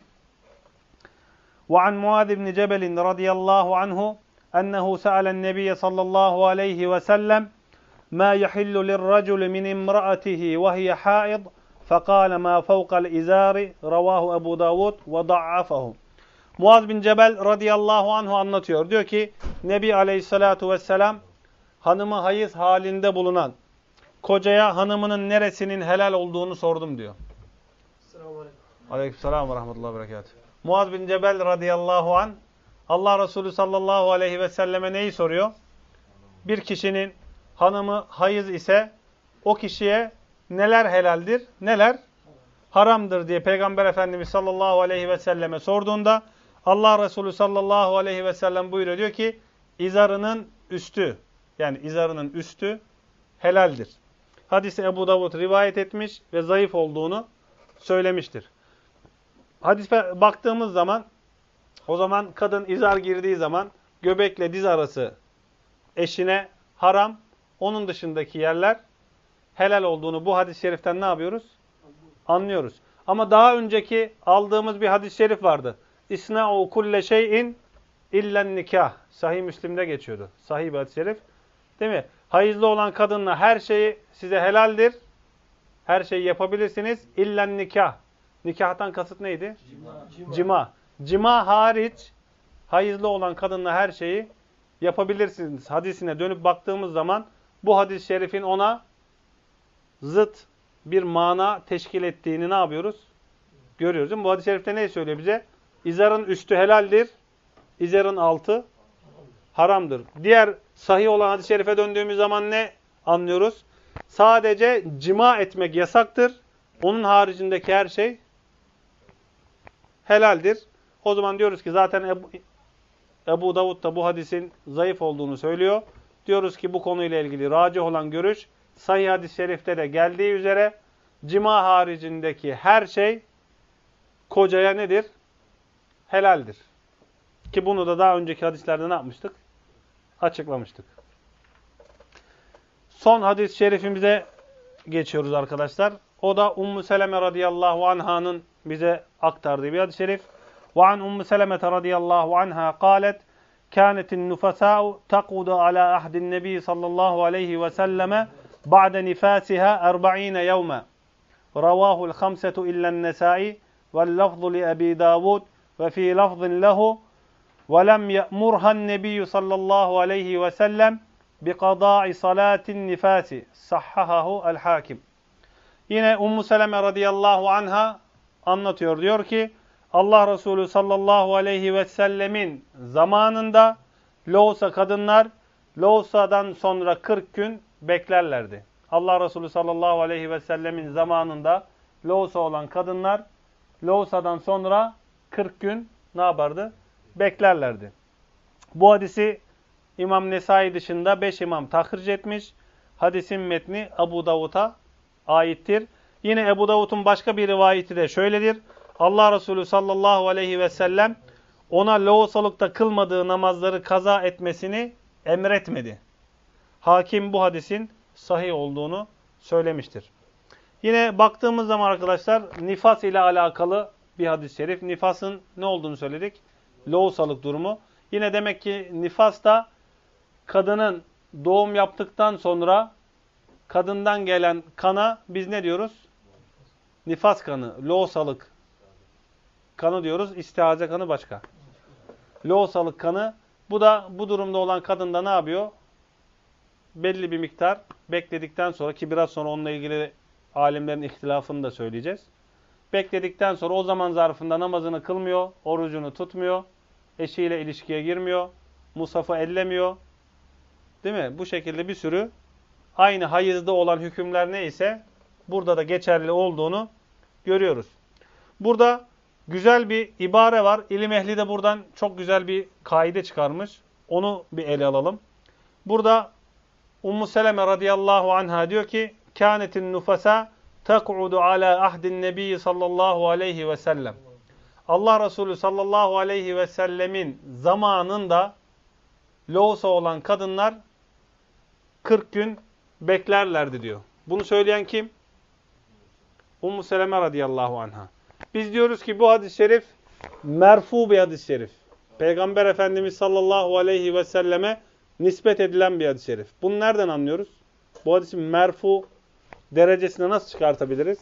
وعن معاذ بن جبل رضي الله عنه أنه سأل النبي صلى الله عليه وسلم ما يحل للرجل من امرأته وهي حائض فقال ما فوق الإزار رواه أبو داود وضعفه. Muaz bin Cebel radıyallahu anhu anlatıyor. Diyor ki Nebi aleyhissalatu vesselam hanımı hayız halinde bulunan kocaya hanımının neresinin helal olduğunu sordum diyor. Selamünaleyküm. Aleykümselam ve rahmetullahi ve berekatuhu. Muaz bin Cebel radıyallahu anh Allah Resulü sallallahu aleyhi ve selleme neyi soruyor? Bir kişinin hanımı hayız ise o kişiye neler helaldir, neler haramdır diye Peygamber Efendimiz sallallahu aleyhi ve selleme sorduğunda Allah Resulü sallallahu aleyhi ve sellem buyuruyor, diyor ki izarının üstü, yani izarının üstü helaldir. Hadisi Ebu Davud rivayet etmiş ve zayıf olduğunu söylemiştir. Hadise baktığımız zaman o zaman kadın izar girdiği zaman göbekle diz arası eşine haram, onun dışındaki yerler helal olduğunu bu hadis-i şeriften ne yapıyoruz? Anlıyoruz. Ama daha önceki aldığımız bir hadis-i şerif vardı. İsna'u kulle şeyin illen nikah. Sahih Müslim'de geçiyordu. Sahih bir hadis-i şerif. Değil mi? Hayızlı olan kadınla her şeyi size helaldir. Her şeyi yapabilirsiniz. İllen nikah. Nikahtan kasıt neydi? Cima. Cima. Cima hariç hayızlı olan kadınla her şeyi yapabilirsiniz hadisine dönüp baktığımız zaman bu hadis-i şerifin ona zıt bir mana teşkil ettiğini ne yapıyoruz? Görüyoruz. Değil mi? Bu hadis-i şerifte ne söylüyor bize? İzarın üstü helaldir, izarın altı haramdır. Diğer sahih olan hadis-i şerife döndüğümüz zaman ne anlıyoruz? Sadece cima etmek yasaktır. Onun haricindeki her şey helaldir. O zaman diyoruz ki zaten Ebu, Ebu Davud da bu hadisin zayıf olduğunu söylüyor. Diyoruz ki bu konuyla ilgili racih olan görüş, sahih hadis-i şerifte de geldiği üzere cima haricindeki her şey kocaya nedir? Helaldir. Ki bunu da daha önceki hadislerde ne yapmıştık? Açıklamıştık. Son hadis-i şerifimize geçiyoruz arkadaşlar. O da Ummu Seleme radıyallahu anh'ın bize aktardığı bir hadis-i şerif. وعن أم سلمة رضي الله عنها قالت كانت النفساء تقعد على عهد النبي صلى الله عليه وسلم بعد نفاسها أربعين يوما رواه الخمسة إلا النسائي واللفظ لأبي داود وفي لفظ له ولم يأمرها النبي صلى الله عليه وسلم بقضاء صلاة النفاس صححه الحاكم. Yine Ummu Seleme radıyallahu anha anlatıyor, diyor ki Allah Resulü sallallahu aleyhi ve sellemin zamanında loğusa kadınlar loğusadan sonra kırk gün beklerlerdi. Allah Resulü sallallahu aleyhi ve sellemin zamanında loğusa olan kadınlar loğusadan sonra kırk gün ne yapardı? Beklerlerdi. Bu hadisi İmam Nesai dışında beş imam tahric etmiş. Hadisin metni Ebu Davud'a aittir. Yine Ebu Davud'un başka bir rivayeti de şöyledir. Allah Resulü sallallahu aleyhi ve sellem ona loğusalıkta kılmadığı namazları kaza etmesini emretmedi. Hakim bu hadisin sahih olduğunu söylemiştir. Yine baktığımız zaman arkadaşlar nifas ile alakalı bir hadis-i şerif. Nifasın ne olduğunu söyledik? Loğusalık durumu. Yine demek ki nifas da kadının doğum yaptıktan sonra kadından gelen kana biz ne diyoruz? Nifas kanı, loğusalık kanı diyoruz. İstihaze kanı başka. Loğusalık kanı. Bu da bu durumda olan kadında ne yapıyor? Belli bir miktar bekledikten sonra, ki biraz sonra onunla ilgili alimlerin ihtilafını da söyleyeceğiz. Bekledikten sonra o zaman zarfında namazını kılmıyor, orucunu tutmuyor, eşiyle ilişkiye girmiyor, mushafı ellemiyor. Değil mi? Bu şekilde bir sürü aynı hayızda olan hükümler neyse burada da geçerli olduğunu görüyoruz. Burada güzel bir ibare var. İlim ehli de buradan çok güzel bir kaide çıkarmış. Onu bir ele alalım. Burada Ummu Seleme radıyallahu anha diyor ki kânetin nufasa tek'udu ala ahdin nebiyyi sallallahu aleyhi ve sellem. Allah Resulü sallallahu aleyhi ve sellemin zamanında loğusa olan kadınlar kırk gün beklerlerdi diyor. Bunu söyleyen kim? Ummu Seleme radıyallahu anha. Biz diyoruz ki bu hadis-i şerif merfu bir hadis-i şerif. Peygamber Efendimiz sallallahu aleyhi ve selleme nispet edilen bir hadis-i şerif. Bunu nereden anlıyoruz? Bu hadisin merfu derecesine nasıl çıkartabiliriz?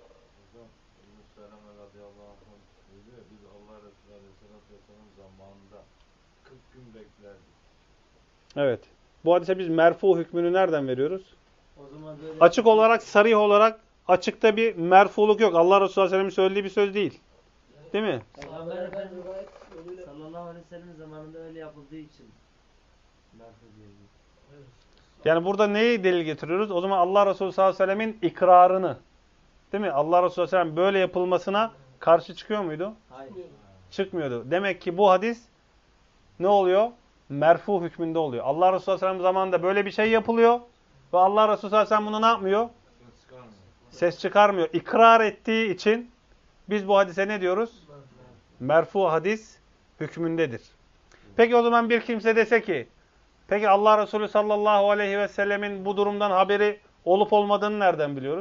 Evet. Bu hadise biz merfu hükmünü nereden veriyoruz? O zaman böyle Açık olarak, sarih olarak açıkta bir merfuluk yok. Allah Resulü sallallahu aleyhi ve sellem'in söylediği bir söz değil. Değil mi? Peygamber Efendimiz sallallahu aleyhi ve sellem zamanında öyle yapıldığı için merfu diyoruz. Yani burada neyi delil getiriyoruz? O zaman Allah Resulü sallallahu aleyhi ve sellemin ikrarını, değil mi? Allah Resulü sallallahu aleyhi ve sellem böyle yapılmasına karşı çıkıyor muydu? Hayır. Çıkmıyordu. Demek ki bu hadis ne oluyor? Merfu hükmünde oluyor. Allah Resulü sallallahu aleyhi ve sellem zamanında böyle bir şey yapılıyor ve Allah Resulü sallallahu aleyhi ve sellem bunu ne yapmıyor? Ses çıkarmıyor. İkrar ettiği için biz bu hadise ne diyoruz? Merfu hadis hükmündedir. Peki o zaman bir kimse dese ki, peki Allah Resulü sallallahu aleyhi ve sellemin bu durumdan haberi olup olmadığını nereden biliyoruz?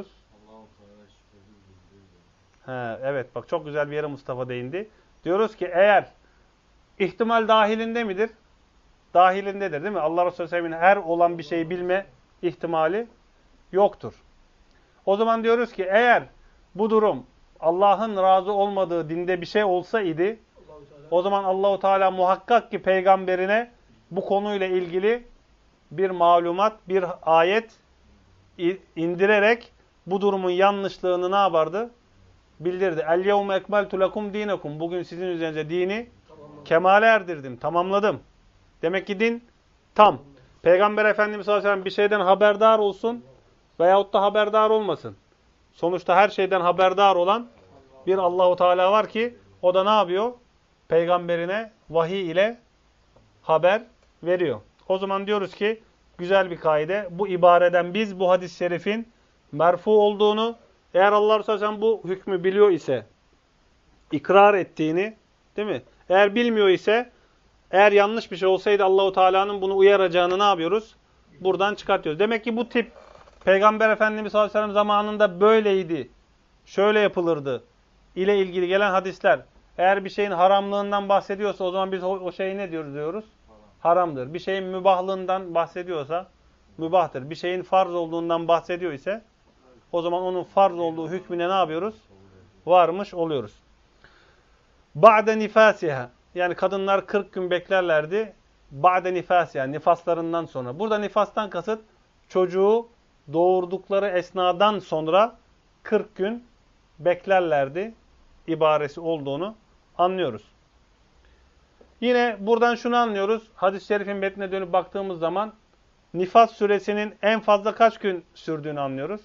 He, evet bak çok güzel bir yere Mustafa değindi. Diyoruz ki eğer ihtimal dahilinde midir? Dahilindedir değil mi? Allah Resulü sallallahu aleyhi ve sellemin her olan bir şeyi bilme ihtimali yoktur. O zaman diyoruz ki eğer bu durum Allah'ın razı olmadığı dinde bir şey olsaydı, o zaman Allahu Teala muhakkak ki peygamberine bu konuyla ilgili bir malumat, bir ayet indirerek bu durumun yanlışlığını ne yapardı? Bildirdi. El-yevme ekmeltu lekum dinekum. Bugün sizin üzerinize dini kemale erdirdim, tamamladım. Demek ki din tam. Peygamber Efendimiz sallallahu aleyhi ve sellem bir şeyden haberdar olsun veyahut da haberdar olmasın. Sonuçta her şeyden haberdar olan bir Allahu Teala var ki o da ne yapıyor? Peygamberine vahiy ile haber veriyor. O zaman diyoruz ki güzel bir kaide. Bu ibareden biz bu hadis-i şerifin merfu olduğunu, eğer Allah Resulü sallallahu aleyhi ve sellem bu hükmü biliyor ise ikrar ettiğini, değil mi? Eğer bilmiyor ise, eğer yanlış bir şey olsaydı Allahu Teala'nın bunu uyaracağını ne yapıyoruz? Buradan çıkartıyoruz. Demek ki bu tip Peygamber Efendimiz sallallahu aleyhi ve sellem zamanında böyleydi, şöyle yapılırdı ile ilgili gelen hadisler eğer bir şeyin haramlığından bahsediyorsa o zaman biz o, o şeyi ne diyoruz diyoruz? Haramdır. Bir şeyin mübahlığından bahsediyorsa mübahtır. Bir şeyin farz olduğundan bahsediyor ise o zaman onun farz olduğu hükmüne ne yapıyoruz? Varmış oluyoruz. Ba'de nifasiha. Yani kadınlar kırk gün beklerlerdi. Ba'de nifasiha. Nifaslarından sonra. Burada nifastan kasıt çocuğu doğurdukları esnadan sonra kırk gün beklerlerdi ibaresi olduğunu anlıyoruz. Yine buradan şunu anlıyoruz. Hadis-i şerifin metnine dönüp baktığımız zaman nifas süresinin en fazla kaç gün sürdüğünü anlıyoruz?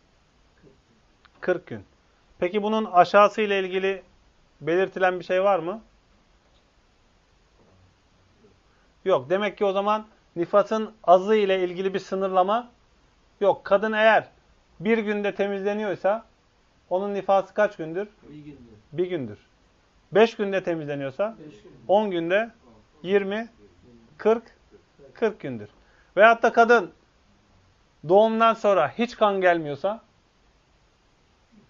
kırk gün. Peki bunun aşağısı ile ilgili belirtilen bir şey var mı? Yok. Demek ki o zaman nifasın azı ile ilgili bir sınırlama yok. Kadın eğer bir günde temizleniyorsa onun nifası kaç gündür? Bir gündür. Bir gündür. Beş günde temizleniyorsa on günde yirmi, kırk, kırk gündür. Veyahut da kadın doğumdan sonra hiç kan gelmiyorsa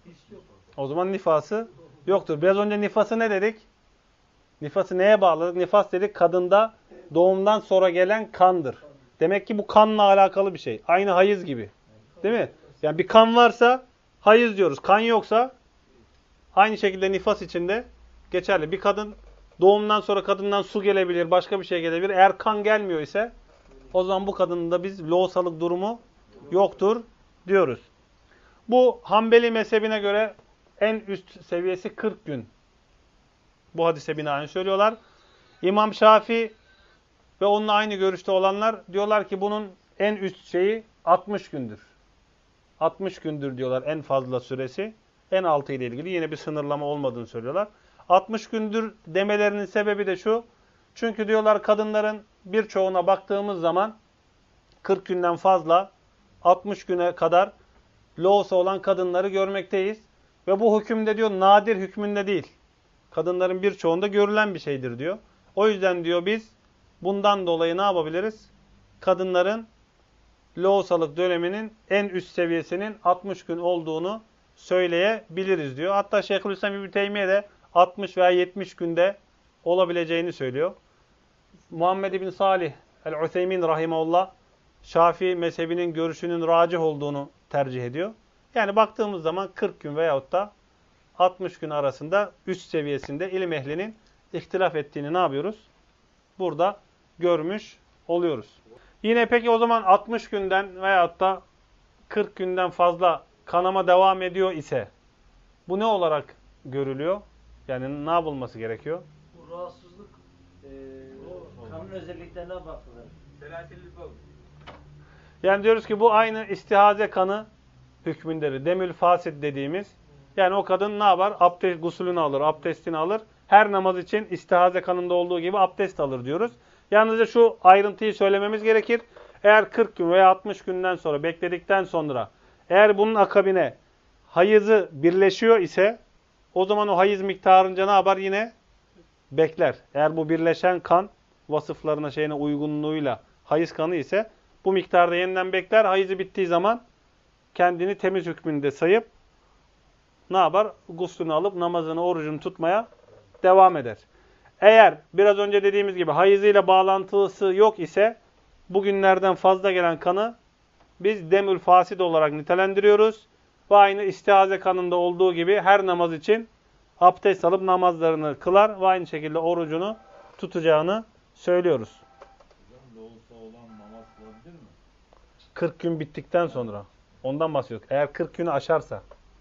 O zaman nifası yoktur. Biraz önce nifası ne dedik? Nifası neye bağladık? Nifas dedik kadında doğumdan sonra gelen kandır. Demek ki bu kanla alakalı bir şey. Aynı hayız gibi. Değil mi? Yani bir kan varsa hayız diyoruz. Kan yoksa aynı şekilde nifas içinde geçerli. Bir kadın doğumdan sonra kadından su gelebilir, başka bir şey gelebilir. Eğer kan gelmiyor ise o zaman bu kadının da biz loğusalık durumu yoktur diyoruz. Bu Hanbeli mezhebine göre en üst seviyesi kırk gün. Bu hadise binaen söylüyorlar. İmam Şafii ve onunla aynı görüşte olanlar diyorlar ki bunun en üst şeyi altmış gündür. altmış gündür diyorlar en fazla süresi. En altı ile ilgili yine bir sınırlama olmadığını söylüyorlar. altmış gündür demelerinin sebebi de şu. Çünkü diyorlar kadınların birçoğuna baktığımız zaman kırk günden fazla altmış güne kadar loğusa olan kadınları görmekteyiz. Ve bu hükümde diyor nadir hükmünde değil. Kadınların birçoğunda görülen bir şeydir diyor. O yüzden diyor biz bundan dolayı ne yapabiliriz? Kadınların loğusalık döneminin en üst seviyesinin altmış gün olduğunu söyleyebiliriz diyor. Hatta Şeyhülislam İbn Teymiye de altmış veya yetmiş günde olabileceğini söylüyor. Muhammed İbn Salih el-Ütheymin rahimahullah Şafii mezhebinin görüşünün racih olduğunu tercih ediyor. Yani baktığımız zaman kırk gün veyahut da altmış gün arasında üst seviyesinde ilim ehlinin ihtilaf ettiğini ne yapıyoruz? Burada görmüş oluyoruz. Yine peki o zaman altmış günden veyahut da kırk günden fazla kanama devam ediyor ise bu ne olarak görülüyor? Yani ne yapılması gerekiyor? Bu rahatsızlık e, kanın özelliklerine bakılır. Yani diyoruz ki bu aynı istihaze kanı hükmündedir. Demül fasid dediğimiz. Yani o kadın ne yapar? Abdest, gusülünü alır, abdestini alır. Her namaz için istihaze kanında olduğu gibi abdest alır diyoruz. Yalnızca şu ayrıntıyı söylememiz gerekir. Eğer kırk gün veya altmış günden sonra bekledikten sonra eğer bunun akabine hayızı birleşiyor ise o zaman o hayız miktarınca ne yapar? Yine bekler. Eğer bu birleşen kan vasıflarına şeyine uygunluğuyla hayız kanı ise bu miktarda yeniden bekler. Hayızı bittiği zaman kendini temiz hükmünde sayıp ne yapar? Guslünü alıp namazını, orucunu tutmaya devam eder. Eğer biraz önce dediğimiz gibi hayızıyla bağlantısı yok ise bugünlerden fazla gelen kanı biz demül fasid olarak nitelendiriyoruz. Ve aynı istihaze kanında olduğu gibi her namaz için abdest alıp namazlarını kılar ve aynı şekilde orucunu tutacağını söylüyoruz. Hocam loğusa olan namaz kılabilir mi? kırk gün bittikten sonra. Ondan bahsediyoruz. Eğer kırk günü aşarsa.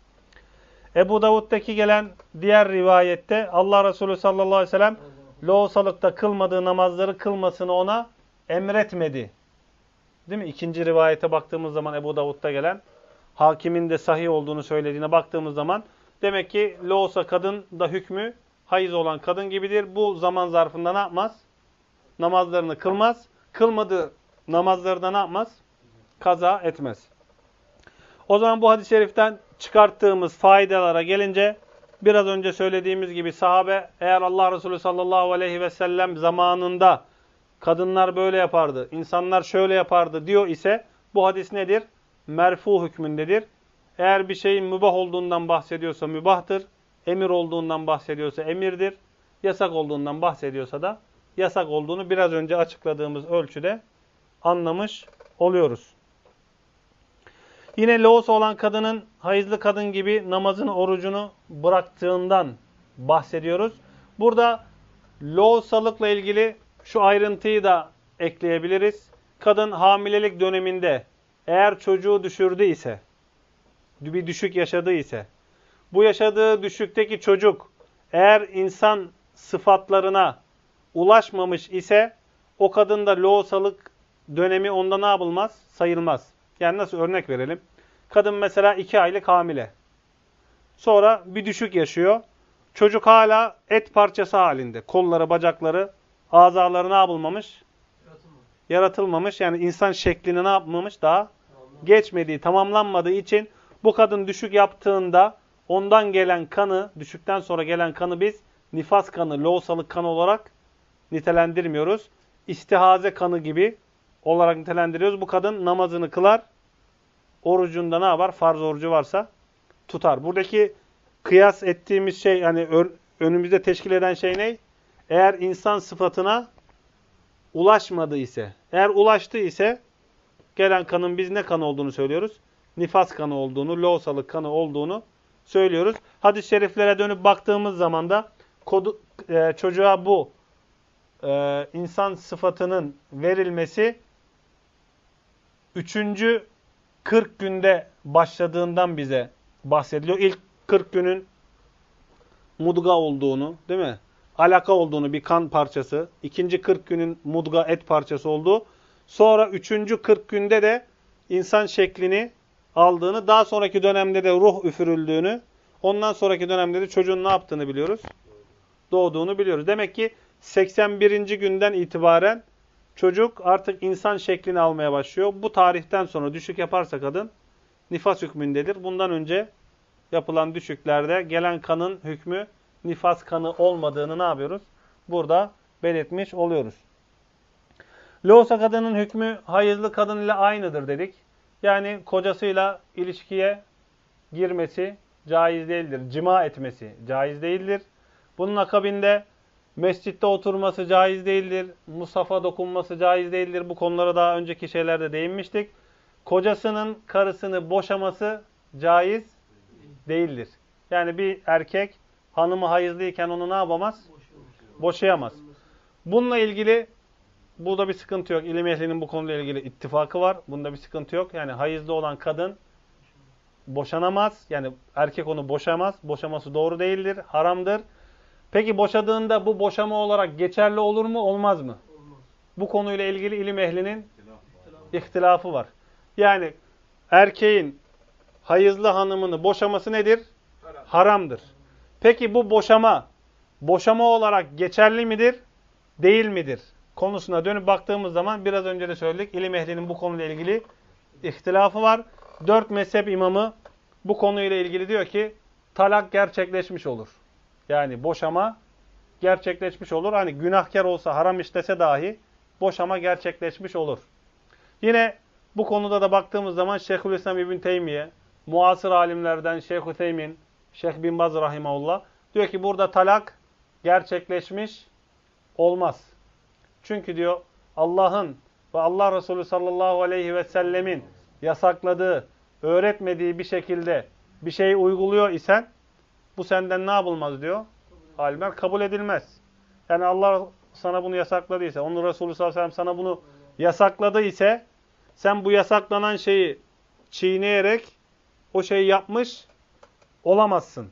Ebu Davud'daki gelen diğer rivayette Allah Resulü sallallahu aleyhi ve sellem loğusalıkta kılmadığı namazları kılmasını ona emretmedi. Değil mi? İkinci rivayete baktığımız zaman Ebu Davud'da gelen hakimin de sahih olduğunu söylediğine baktığımız zaman demek ki loğusa kadın da hükmü hayız olan kadın gibidir. Bu zaman zarfında ne yapmaz? Namazlarını kılmaz. Kılmadığı namazları da ne yapmaz? Kaza etmez. O zaman bu hadis-i şeriften çıkarttığımız faydalara gelince biraz önce söylediğimiz gibi sahabe eğer Allah Resulü sallallahu aleyhi ve sellem zamanında kadınlar böyle yapardı, insanlar şöyle yapardı diyor ise bu hadis nedir? Merfu hükmündedir. Eğer bir şeyin mübah olduğundan bahsediyorsa mübahtır, emir olduğundan bahsediyorsa emirdir, yasak olduğundan bahsediyorsa da yasak olduğunu biraz önce açıkladığımız ölçüde anlamış oluyoruz. Yine loğusa olan kadının hayızlı kadın gibi namazını, orucunu bıraktığından bahsediyoruz. Burada loğusalıkla ilgili şu ayrıntıyı da ekleyebiliriz. Kadın hamilelik döneminde eğer çocuğu düşürdü ise, bir düşük yaşadığı ise, bu yaşadığı düşükteki çocuk eğer insan sıfatlarına ulaşmamış ise o kadında loğusalık dönemi onda ne yapılmaz? Sayılmaz. Yani nasıl örnek verelim? Kadın mesela iki aylık hamile. Sonra bir düşük yaşıyor. Çocuk hala et parçası halinde. Kolları, bacakları, azaları ne yapılmamış? Yaratılmamış. Yaratılmamış. Yani insan şeklini ne yapmamış? Daha geçmediği, tamamlanmadığı için bu kadın düşük yaptığında ondan gelen kanı, düşükten sonra gelen kanı biz nifas kanı, loğusalık kanı olarak nitelendirmiyoruz. İstihaze kanı gibi olarak nitelendiriyoruz. Bu kadın namazını kılar. Orucunda ne yapar? Farz orucu varsa tutar. Buradaki kıyas ettiğimiz şey, yani önümüzde teşkil eden şey ne? Eğer insan sıfatına ulaşmadı ise, eğer ulaştı ise gelen kanın biz ne kanı olduğunu söylüyoruz? Nifas kanı olduğunu, loğusalık kanı olduğunu söylüyoruz. Hadis-i şeriflere dönüp baktığımız zaman da kodu, e, çocuğa bu e, insan sıfatının verilmesi üçüncü kırk günde başladığından bize bahsediliyor. İlk kırk günün mudga olduğunu, değil mi? Alaka olduğunu, bir kan parçası. İkinci kırk günün mudga, et parçası olduğu. Sonra üçüncü kırk günde de insan şeklini aldığını, daha sonraki dönemde de ruh üfürüldüğünü, ondan sonraki dönemde de çocuğun ne yaptığını biliyoruz. Doğduğunu biliyoruz. Demek ki seksen birinci günden itibaren çocuk artık insan şeklini almaya başlıyor. Bu tarihten sonra düşük yaparsa kadın nifas hükmündedir. Bundan önce yapılan düşüklerde gelen kanın hükmü nifas kanı olmadığını ne yapıyoruz? Burada belirtmiş oluyoruz. Loğusa kadının hükmü hayızlı kadın ile aynıdır dedik. Yani kocasıyla ilişkiye girmesi caiz değildir. Cima etmesi caiz değildir. Bunun akabinde mescitte oturması caiz değildir. Mushafa dokunması caiz değildir. Bu konulara daha önceki şeylerde değinmiştik. Kocasının karısını boşaması caiz değildir. Yani bir erkek hanımı hayızlıyken onu ne yapamaz? Boşayamaz. Bununla ilgili burada bir sıkıntı yok. İlim ehlinin bu konuyla ilgili ittifakı var. Bunda bir sıkıntı yok. Yani hayızlı olan kadın boşanamaz. Yani erkek onu boşamaz. Boşaması doğru değildir. Haramdır. Peki boşadığında bu boşama olarak geçerli olur mu? Olmaz mı? Olmaz. Bu konuyla ilgili ilim ehlinin ihtilafı var. Yani erkeğin hayızlı hanımını boşaması nedir? Haram. Haramdır. Peki bu boşama, boşama olarak geçerli midir? Değil midir? Konusuna dönüp baktığımız zaman biraz önce de söyledik. İlim ehlinin bu konuyla ilgili ihtilafı var. Dört mezhep imamı bu konuyla ilgili diyor ki talak gerçekleşmiş olur. Yani boşama gerçekleşmiş olur. Hani günahkar olsa, haram işlese dahi boşama gerçekleşmiş olur. Yine bu konuda da baktığımız zaman Şeyhülislam İbn Teymiye, muasır alimlerden Şeyh Ütheymin, Şeyh Bin Baz rahimahullah diyor ki burada talak gerçekleşmiş olmaz. Çünkü diyor Allah'ın ve Allah Resulü sallallahu aleyhi ve sellemin yasakladığı, öğretmediği bir şekilde bir şey uyguluyor isen bu senden ne yapılmaz diyor. Alimler kabul edilmez. Yani Allah sana bunu yasakladıysa, onun Resulü sallallahu aleyhi ve sellem sana bunu yasakladı ise sen bu yasaklanan şeyi çiğneyerek o şeyi yapmış olamazsın.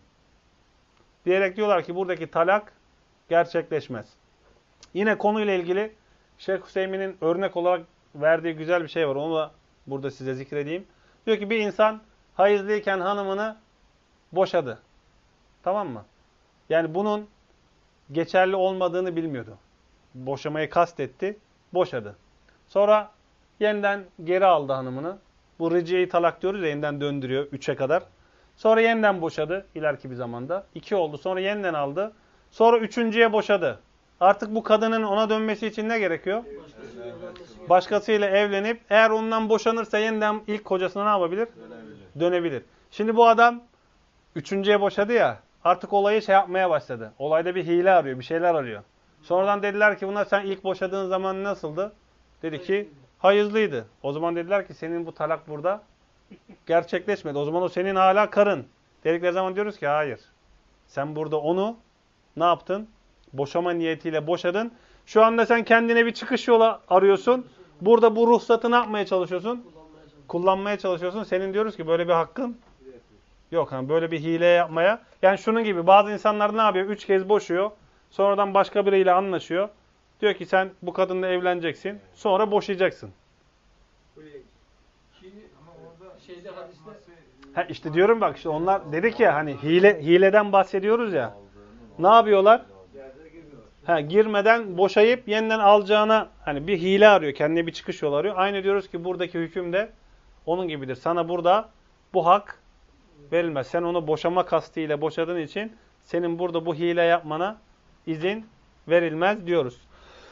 Diyerek diyorlar ki buradaki talak gerçekleşmez. Yine konuyla ilgili Şeyh Hüseyin'in örnek olarak verdiği güzel bir şey var. Onu da burada size zikredeyim. Diyor ki bir insan hayızlıyken hanımını boşadı. Tamam mı? Yani bunun geçerli olmadığını bilmiyordu. Boşamayı kastetti, boşadı. Sonra yeniden geri aldı hanımını. Bu riciyeyi talak diyoruz ya, yeniden döndürüyor üçe kadar. Sonra yeniden boşadı ileriki bir zamanda. İki oldu. Sonra yeniden aldı. Sonra üçüncüye boşadı. Artık bu kadının ona dönmesi için ne gerekiyor? Başkasıyla, Başkasıyla evlenip eğer ondan boşanırsa yeniden ilk kocasına ne yapabilir? Dönebilir. Dönebilir. Şimdi bu adam üçüncüye boşadı ya, artık olayı şey yapmaya başladı. Olayda bir hile arıyor, bir şeyler arıyor. Sonradan dediler ki buna sen ilk boşadığın zaman nasıldı? Dedi ki hayızlıydı. O zaman dediler ki senin bu talak burada gerçekleşmedi. O zaman o senin hala karın. Dedikleri zaman diyoruz ki hayır. Sen burada onu ne yaptın? Boşama niyetiyle boşadın. Şu anda sen kendine bir çıkış yolu arıyorsun. Burada bu ruhsatı ne yapmaya çalışıyorsun? Kullanmaya çalışıyorsun. Senin diyoruz ki böyle bir hakkın yok. Yani böyle bir hile yapmaya. Yani şunun gibi bazı insanlar ne yapıyor? Üç kez boşuyor. Sonradan başka biriyle anlaşıyor. Diyor ki sen bu kadınla evleneceksin. Sonra boşayacaksın. Şeyde hadiste Ha işte diyorum bak işte onlar dedik ya hani hile hileden bahsediyoruz ya. Ne yapıyorlar? Ha, girmeden boşayıp yeniden alacağına hani bir hile arıyor. Kendine bir çıkış yolu arıyor. Aynı diyoruz ki buradaki hüküm de onun gibidir. Sana burada bu hak verilmez. Sen onu boşama kastıyla boşadığın için senin burada bu hile yapmana izin verilmez diyoruz.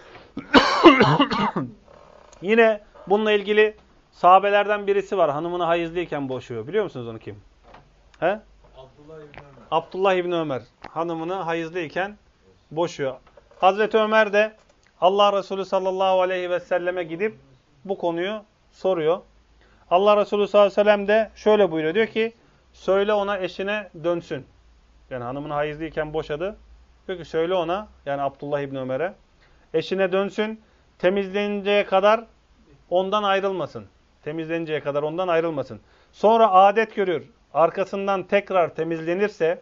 Yine bununla ilgili sahabelerden birisi var. Hanımını hayızlıyken boşuyor. Biliyor musunuz onu kim? He? Abdullah İbni Ömer. Abdullah İbni Ömer hanımını hayızlıyken boşuyor. Hazreti Ömer de Allah Resulü sallallahu aleyhi ve selleme gidip bu konuyu soruyor. Allah Resulü sallallahu aleyhi ve sellem de şöyle buyuruyor. Diyor ki söyle ona eşine dönsün. Yani hanımını hayızlıyken boşadı. Diyor ki söyle ona, yani Abdullah İbni Ömer'e, eşine dönsün, temizleninceye kadar ondan ayrılmasın. Temizleninceye kadar ondan ayrılmasın. Sonra adet görür, arkasından tekrar temizlenirse,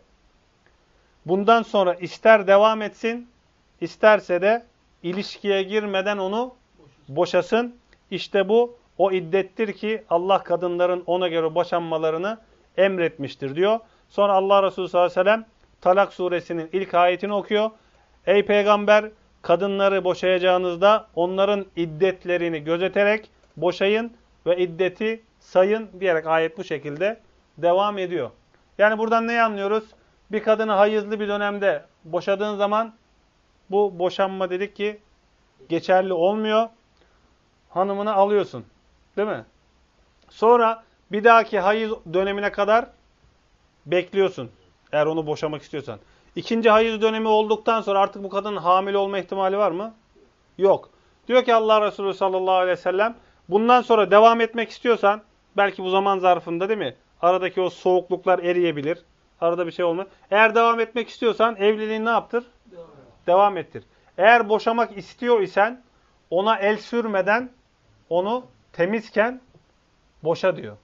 bundan sonra ister devam etsin, isterse de ilişkiye girmeden onu boşasın. İşte bu o iddettir ki Allah kadınların ona göre boşanmalarını emretmiştir diyor. Sonra Allah Resulü sallallahu aleyhi ve sellem Talak suresinin ilk ayetini okuyor. Ey peygamber, kadınları boşayacağınızda onların iddetlerini gözeterek boşayın ve iddeti sayın diyerek ayet bu şekilde devam ediyor. Yani buradan neyi anlıyoruz? Bir kadını hayızlı bir dönemde boşadığın zaman bu boşanma dedik ki geçerli olmuyor. Hanımını alıyorsun. Değil mi? Sonra bir dahaki hayız dönemine kadar bekliyorsun. Eğer onu boşamak istiyorsan. İkinci hayız dönemi olduktan sonra artık bu kadının hamile olma ihtimali var mı? Yok. Diyor ki Allah Resulü sallallahu aleyhi ve sellem, bundan sonra devam etmek istiyorsan, belki bu zaman zarfında değil mi? Aradaki o soğukluklar eriyebilir. Arada bir şey olmaz. Eğer devam etmek istiyorsan evliliğini ne yaptır? Devam, devam ettir. Eğer boşamak istiyor isen ona el sürmeden onu temizken boşa diyor.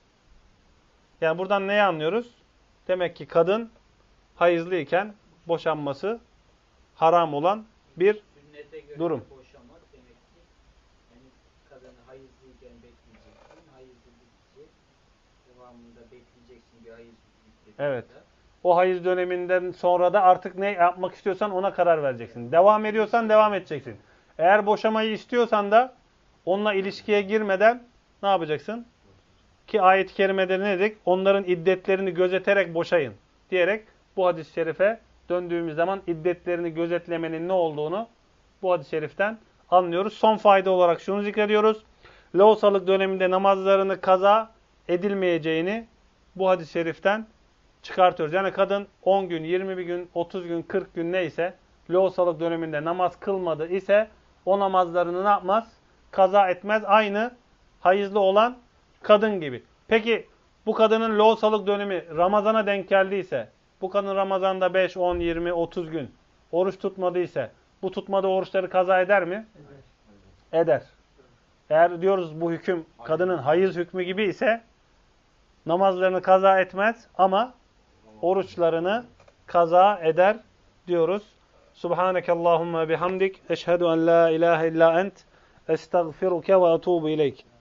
Yani buradan neyi anlıyoruz? Demek ki kadın hayızlıyken boşanması haram olan bir Sünnete göre durum. boşamak demek ki yani kadını hayızlıyken bekleyeceksin, hayızlı bitecek, devamında bekleyeceksin bir hayız bitecek. Evet. O hayız döneminden sonra da artık ne yapmak istiyorsan ona karar vereceksin. Devam ediyorsan devam edeceksin. Eğer boşamayı istiyorsan da onunla ilişkiye girmeden ne yapacaksın? Ki ayet-i kerimede ne dedik? Onların iddetlerini gözeterek boşayın diyerek bu hadis-i şerife döndüğümüz zaman iddetlerini gözetlemenin ne olduğunu bu hadis-i şeriften anlıyoruz. Son fayda olarak şunu zikrediyoruz. Lohusalık döneminde namazlarını kaza edilmeyeceğini bu hadis-i şeriften çıkartıyoruz. Yani kadın on gün, yirmi bir gün, otuz gün, kırk gün neyse lohusalık döneminde namaz kılmadı ise o namazlarını ne yapmaz? Kaza etmez. Aynı hayızlı olan kadın gibi. Peki bu kadının lohusalık dönemi Ramazan'a denk geldiyse, bu kadın Ramazan'da beş, on, yirmi, otuz gün oruç tutmadıysa, bu tutmadığı oruçları kaza eder mi? Eder. Eder. Eğer diyoruz bu hüküm kadının hayız hükmü gibi ise namazlarını kaza etmez ama oruçlarını kaza eder diyoruz. Subhanekallahumma bihamdik. Eşhedü en la ilahe illa ent. Estağfiruke ve etubu ileyk.